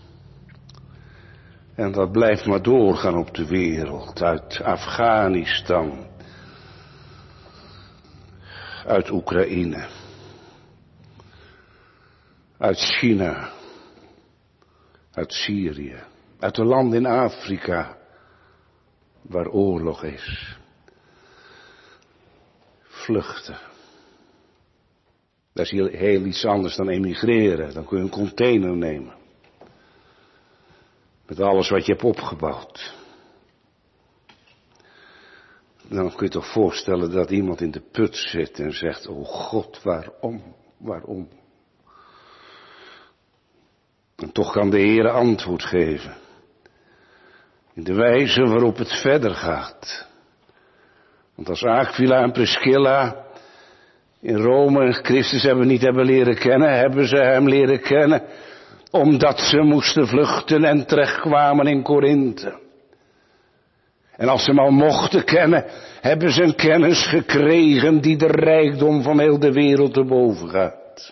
En dat blijft maar doorgaan op de wereld. Uit Afghanistan. uit Oekraïne, uit China, uit Syrië, uit de landen in Afrika waar oorlog is. Vluchten. Dat is heel iets anders dan emigreren. Dan kun je een container nemen. Met alles wat je hebt opgebouwd. Dan kun je toch voorstellen dat iemand in de put zit en zegt, oh God, waarom? En toch kan de Heer antwoord geven. In de wijze waarop het verder gaat. Want als Aquila en Priscilla in Rome Christus niet hebben leren kennen, hebben ze hem leren kennen omdat ze moesten vluchten en terechtkwamen in Korinthe. En als ze hem al mochten kennen, hebben ze een kennis gekregen die de rijkdom van heel de wereld te boven gaat.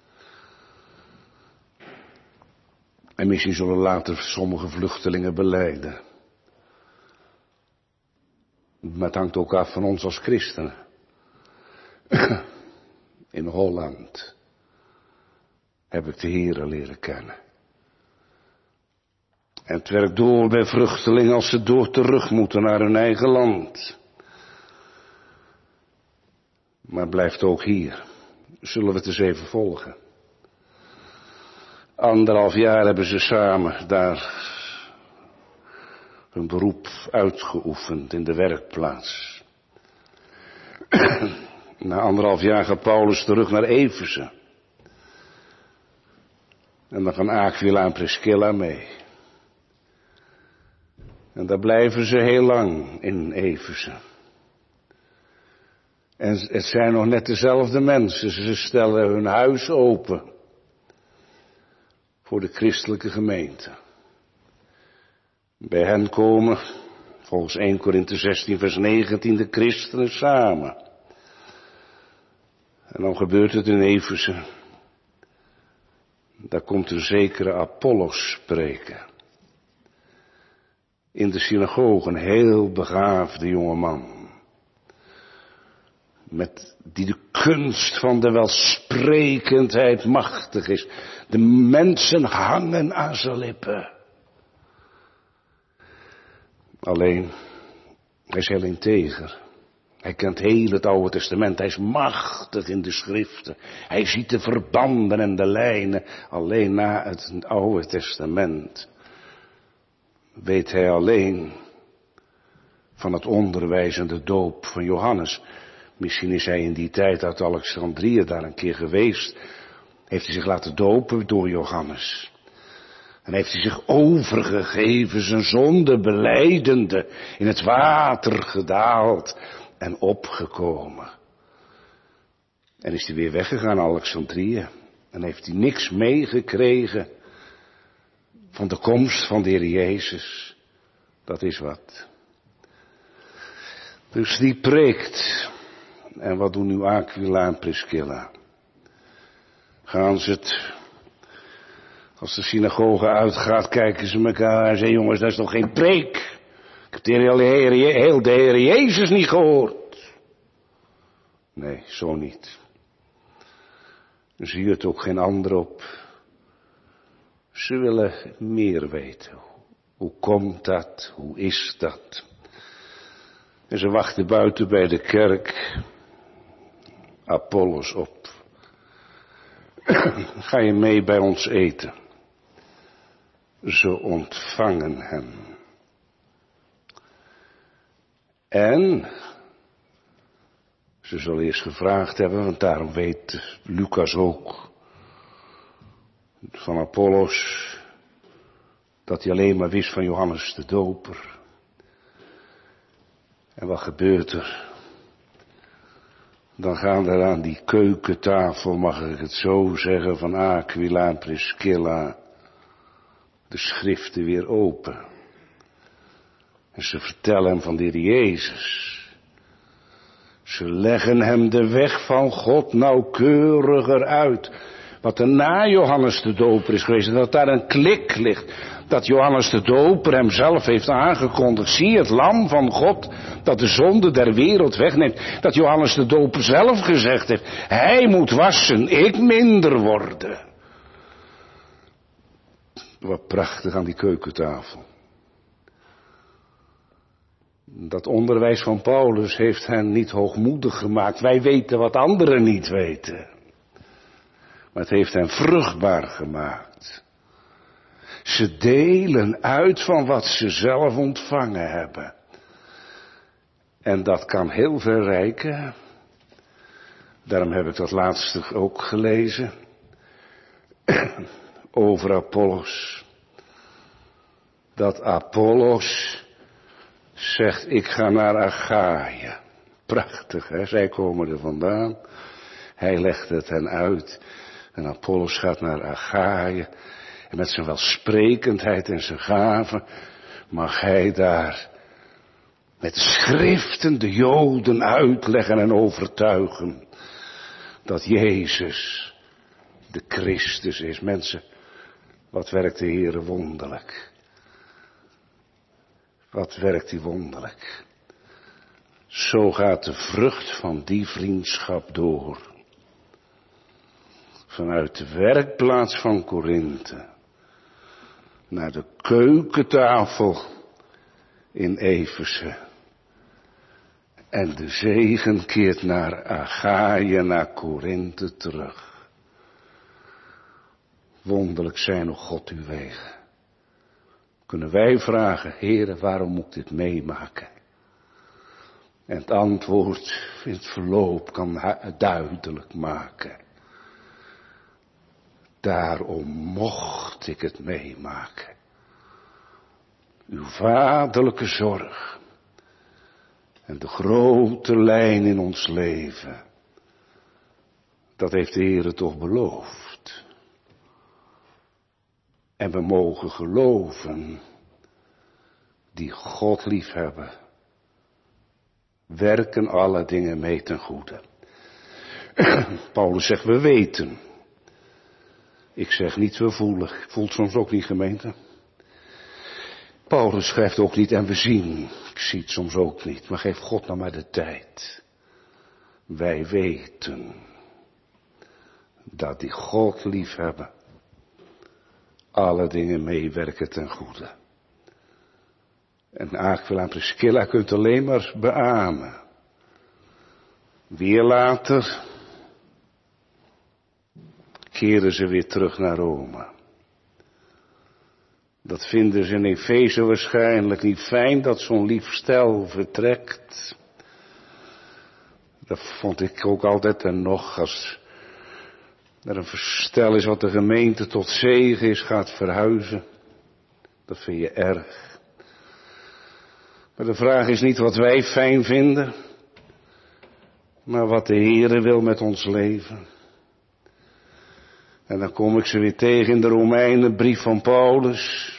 En misschien zullen later sommige vluchtelingen belijden. Maar het hangt ook af van ons als christenen. In Holland heb ik de Heere leren kennen. En het werkt door bij vluchtelingen als ze door terug moeten naar hun eigen land. Maar blijft ook hier. Zullen we het eens even volgen. 1,5 jaar hebben ze samen daar hun beroep uitgeoefend in de werkplaats. Na 1,5 jaar gaat Paulus terug naar Efeze. En dan gaan Aquila en Priscilla mee. En daar blijven ze heel lang in Efeze. En het zijn nog net dezelfde mensen. Ze stellen hun huis open voor de christelijke gemeente. Bij hen komen, volgens 1 Korinthe 16 vers 19, de christenen samen. En dan gebeurt het in Efeze. Daar komt een zekere Apollos spreken. In de synagoge, een heel begaafde jongeman. Die de kunst van de welsprekendheid machtig is. De mensen hangen aan zijn lippen. Alleen, hij is heel integer. Hij kent heel het Oude Testament. Hij is machtig in de schriften. Hij ziet de verbanden en de lijnen. Alleen na het Oude Testament weet hij alleen van het onderwijs en de doop van Johannes. Misschien is hij in die tijd uit Alexandrië daar een keer geweest. Heeft hij zich laten dopen door Johannes. En heeft hij zich overgegeven, zijn zonde belijdende, in het water gedaald en opgekomen. En is hij weer weggegaan Alexandrië. En heeft hij niks meegekregen van de komst van de Heer Jezus. Dat is wat. Dus die preekt. En wat doen nu Aquila en Priscilla? Gaan ze het, als de synagoge uitgaat, kijken ze elkaar en zeggen, jongens, dat is nog geen preek. Ik heb heel de Heer Jezus niet gehoord. Nee, zo niet. Zie je het ook geen ander op. Ze willen meer weten. Hoe komt dat? Hoe is dat? En ze wachten buiten bij de kerk Apollos op. Ga je mee bij ons eten? Ze ontvangen hem. En ze zullen eerst gevraagd hebben, want daarom weet Lucas ook van Apollos dat hij alleen maar wist van Johannes de Doper. En wat gebeurt er? Dan gaan er aan die keukentafel, mag ik het zo zeggen, van Aquila en Priscilla de schriften weer open. En ze vertellen hem van de Heer Jezus. Ze leggen hem de weg van God nauwkeuriger uit. Wat er na Johannes de Doper is geweest. En dat daar een klik ligt. Dat Johannes de Doper hem zelf heeft aangekondigd. Zie het lam van God dat de zonde der wereld wegneemt. Dat Johannes de Doper zelf gezegd heeft. Hij moet wassen, ik minder worden. Wat prachtig aan die keukentafel. Dat onderwijs van Paulus heeft hen niet hoogmoedig gemaakt. Wij weten wat anderen niet weten. Maar het heeft hen vruchtbaar gemaakt. Ze delen uit van wat ze zelf ontvangen hebben. En dat kan heel verrijken. Daarom heb ik dat laatste ook gelezen. Over Apollos. Dat Apollos zegt, ik ga naar Achaïe. Prachtig, hè? Zij komen er vandaan. Hij legt het hen uit. En Apollos gaat naar Achaïe. En met zijn welsprekendheid en zijn gaven mag hij daar met schriften de Joden uitleggen en overtuigen dat Jezus de Christus is. Mensen, wat werkt de Heere wonderlijk. Wat werkt hij wonderlijk. Zo gaat de vrucht van die vriendschap door. Vanuit de werkplaats van Korinthe naar de keukentafel in Efeze. En de zegen keert naar Achaïe, naar Korinthe terug. Wonderlijk zijn, o God, uw wegen. Kunnen wij vragen, Heere, waarom moet ik dit meemaken? En het antwoord in het verloop kan duidelijk maken. Daarom mocht ik het meemaken. Uw vaderlijke zorg. En de grote lijn in ons leven. Dat heeft de Heere toch beloofd. En we mogen geloven. Die God liefhebben. Werken alle dingen mee ten goede. Paulus zegt, we weten. Ik zeg niet, we voelen. Voelt soms ook niet, gemeente. Paulus schrijft ook niet, en we zien. Ik zie het soms ook niet, maar geef God nou maar de tijd. Wij weten. Dat die God liefhebben. Alle dingen meewerken ten goede. En Aquila en Priscilla kunt alleen maar beamen. Weer later keren ze weer terug naar Rome. Dat vinden ze in Efeze waarschijnlijk niet fijn, dat zo'n lief stel vertrekt. Dat vond ik ook altijd en nog, als er een stel is wat de gemeente tot zegen is, gaat verhuizen. Dat vind je erg. Maar de vraag is niet wat wij fijn vinden, maar wat de Heere wil met ons leven. En dan kom ik ze weer tegen in de Romeinenbrief van Paulus.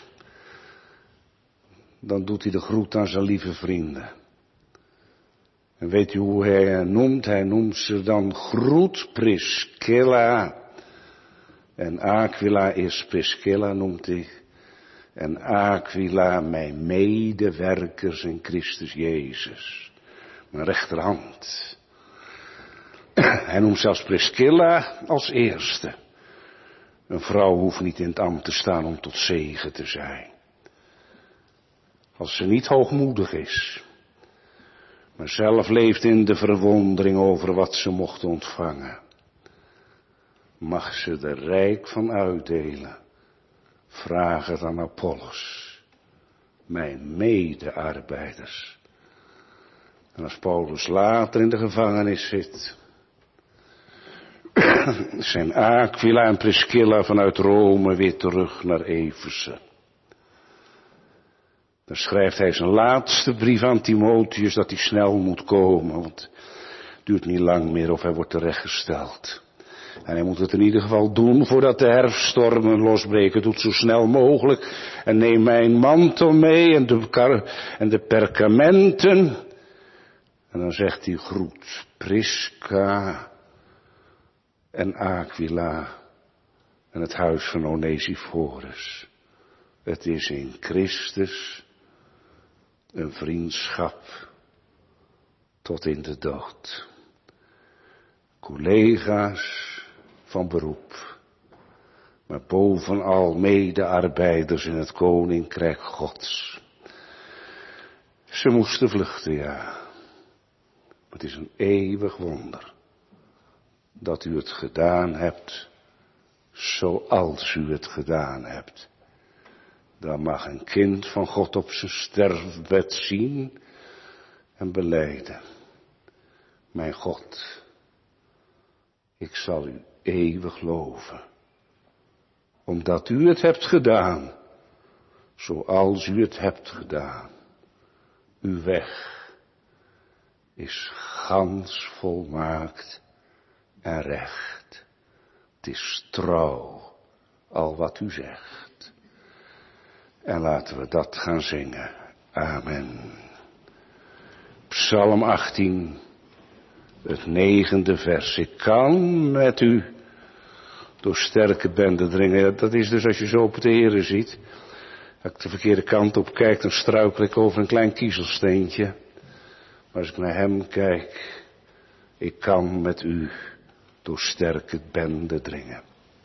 Dan doet hij de groet aan zijn lieve vrienden. En weet u hoe hij hen noemt? Hij noemt ze dan groet Priscilla. En Aquila is Priscilla noemt hij. En Aquila mijn medewerkers in Christus Jezus. Mijn rechterhand. Hij noemt zelfs Priscilla als eerste. Een vrouw hoeft niet in het ambt te staan om tot zegen te zijn. Als ze niet hoogmoedig is. Maar zelf leeft in de verwondering over wat ze mocht ontvangen. Mag ze er rijk van uitdelen. Vraag het aan Apollos. Mijn medearbeiders. En als Paulus later in de gevangenis zit. Zijn Aquila en Priscilla vanuit Rome weer terug naar Efeze. Dan schrijft hij zijn laatste brief aan Timotheus dat hij snel moet komen. Want het duurt niet lang meer of hij wordt terechtgesteld. En hij moet het in ieder geval doen voordat de herfststormen losbreken. Doe het zo snel mogelijk. En neem mijn mantel mee en de perkamenten. En dan zegt hij groet Prisca en Aquila en het huis van Onesiphorus. Het is in Christus een vriendschap tot in de dood. Collega's van beroep, maar bovenal medearbeiders in het koninkrijk Gods. Ze moesten vluchten, ja. Maar het is een eeuwig wonder dat u het gedaan hebt zoals u het gedaan hebt. Dan mag een kind van God op zijn sterfbed zien en belijden. Mijn God, ik zal u eeuwig loven, omdat u het hebt gedaan, zoals u het hebt gedaan. Uw weg is gans volmaakt en recht. Het is trouw, al wat u zegt. En laten we dat gaan zingen. Amen. Psalm 18, het 9e vers. Ik kan met u door sterke benden dringen. Dat is dus als je zo op de Here ziet. Als ik de verkeerde kant op kijk, dan struikel ik over een klein kiezelsteentje. Maar als ik naar hem kijk, ik kan met u door sterke benden dringen.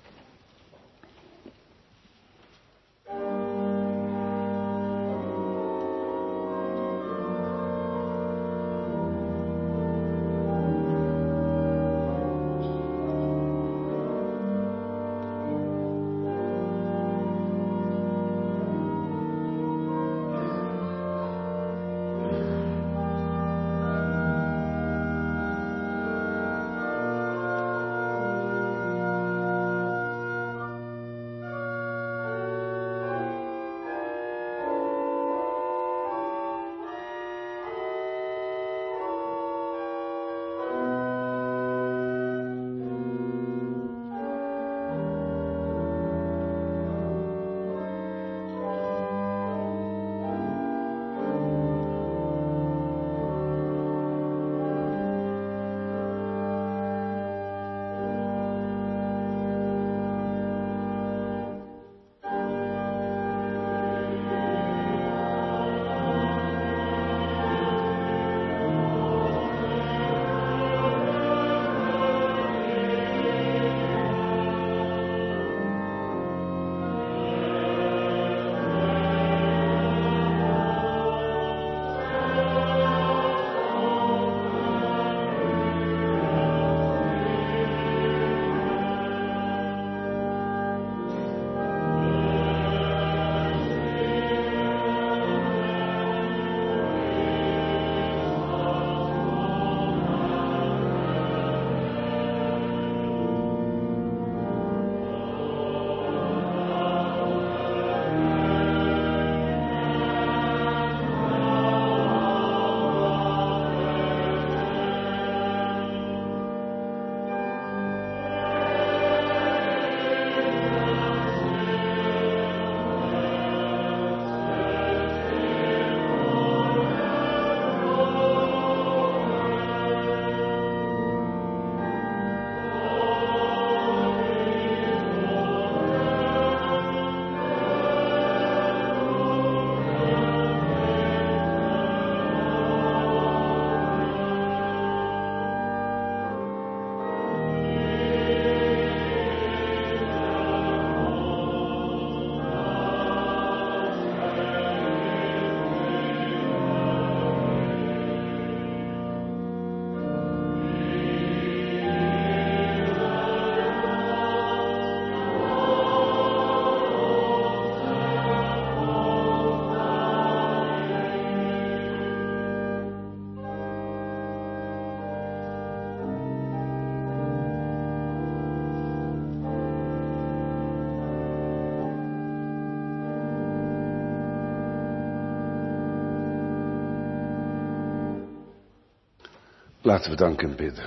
Laten we danken en bidden.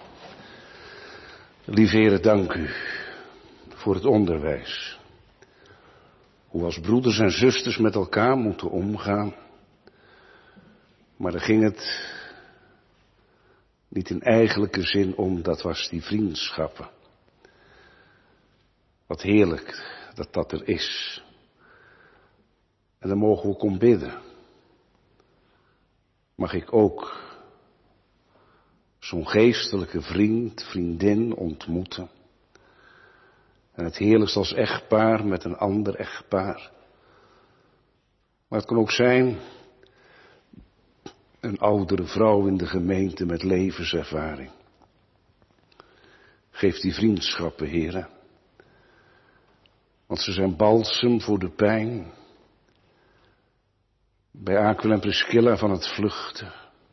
Lieve Heere, dank u voor het onderwijs. Hoe als broeders en zusters met elkaar moeten omgaan. Maar daar ging het niet in eigenlijke zin om, dat was die vriendschappen. Wat heerlijk dat dat er is. En dan mogen we ook om bidden. Mag ik ook zo'n geestelijke vriend, vriendin ontmoeten. En het heerlijkst als echtpaar met een ander echtpaar. Maar het kan ook zijn een oudere vrouw in de gemeente met levenservaring. Geef die vriendschappen, Heere. Want ze zijn balsem voor de pijn. Bij Aquila en Priscilla van het vluchten.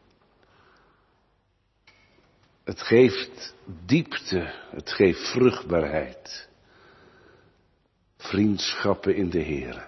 Het geeft diepte, het geeft vruchtbaarheid. Vriendschappen in de Heere.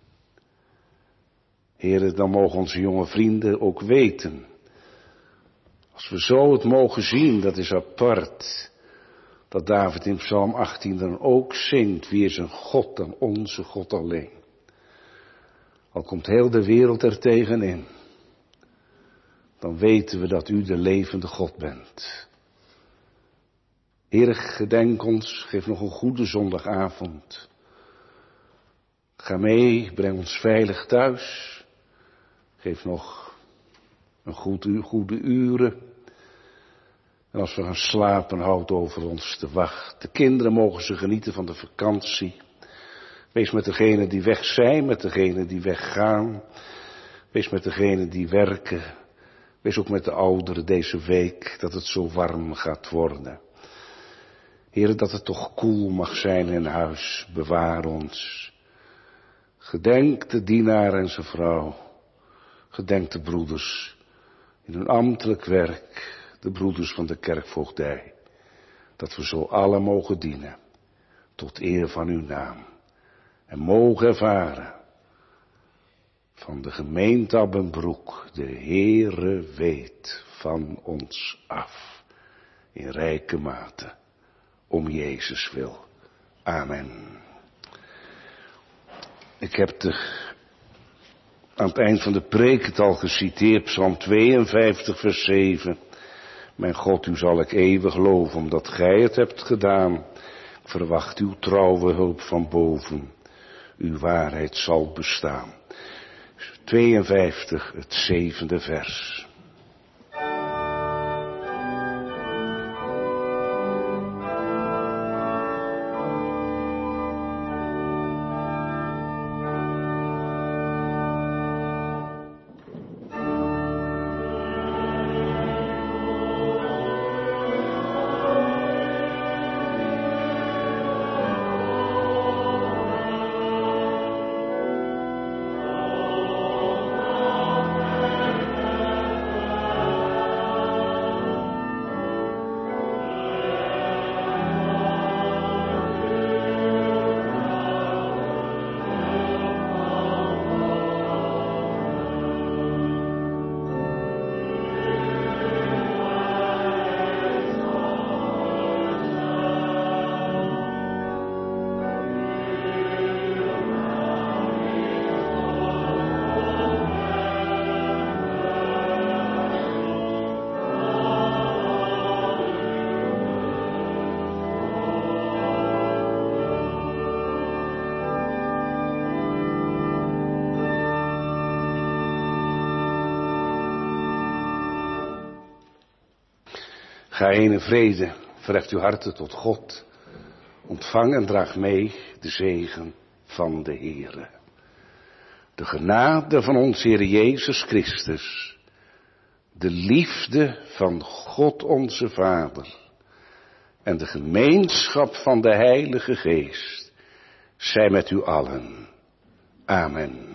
Heere, dan mogen onze jonge vrienden ook weten. Als we zo het mogen zien, dat is apart. Dat David in Psalm 18 dan ook zingt. Wie is een God dan onze God alleen? Al komt heel de wereld er tegenin. Dan weten we dat u de levende God bent. Heere, gedenk ons, geef nog een goede zondagavond. Ga mee, breng ons veilig thuis. Geef nog een goede uren. En als we gaan slapen, houd over ons te wachten. De kinderen mogen ze genieten van de vakantie. Wees met degenen die weg zijn, met degenen die weggaan. Wees met degenen die werken. Wees ook met de ouderen deze week, dat het zo warm gaat worden. Heere, dat het toch koel mag zijn in huis. Bewaar ons. Gedenk de dienaar en zijn vrouw. Gedenk de broeders in hun ambtelijk werk. De broeders van de kerkvoogdij. Dat we zo allen mogen dienen. Tot eer van uw naam. En mogen ervaren. Van de gemeente Abbenbroek. De Heere weet van ons af. In rijke mate. Om Jezus wil. Amen. Ik heb aan het eind van de preek het al geciteerd. Psalm 52 vers 7. Mijn God, u zal ik eeuwig loven, omdat gij het hebt gedaan. Ik verwacht uw trouwe hulp van boven. Uw waarheid zal bestaan. 52, het 7e vers. Ga heen in vrede, verheft uw harten tot God. Ontvang en draag mee de zegen van de Heere. De genade van onze Heer Jezus Christus. De liefde van God onze Vader. En de gemeenschap van de Heilige Geest. Zij met u allen. Amen.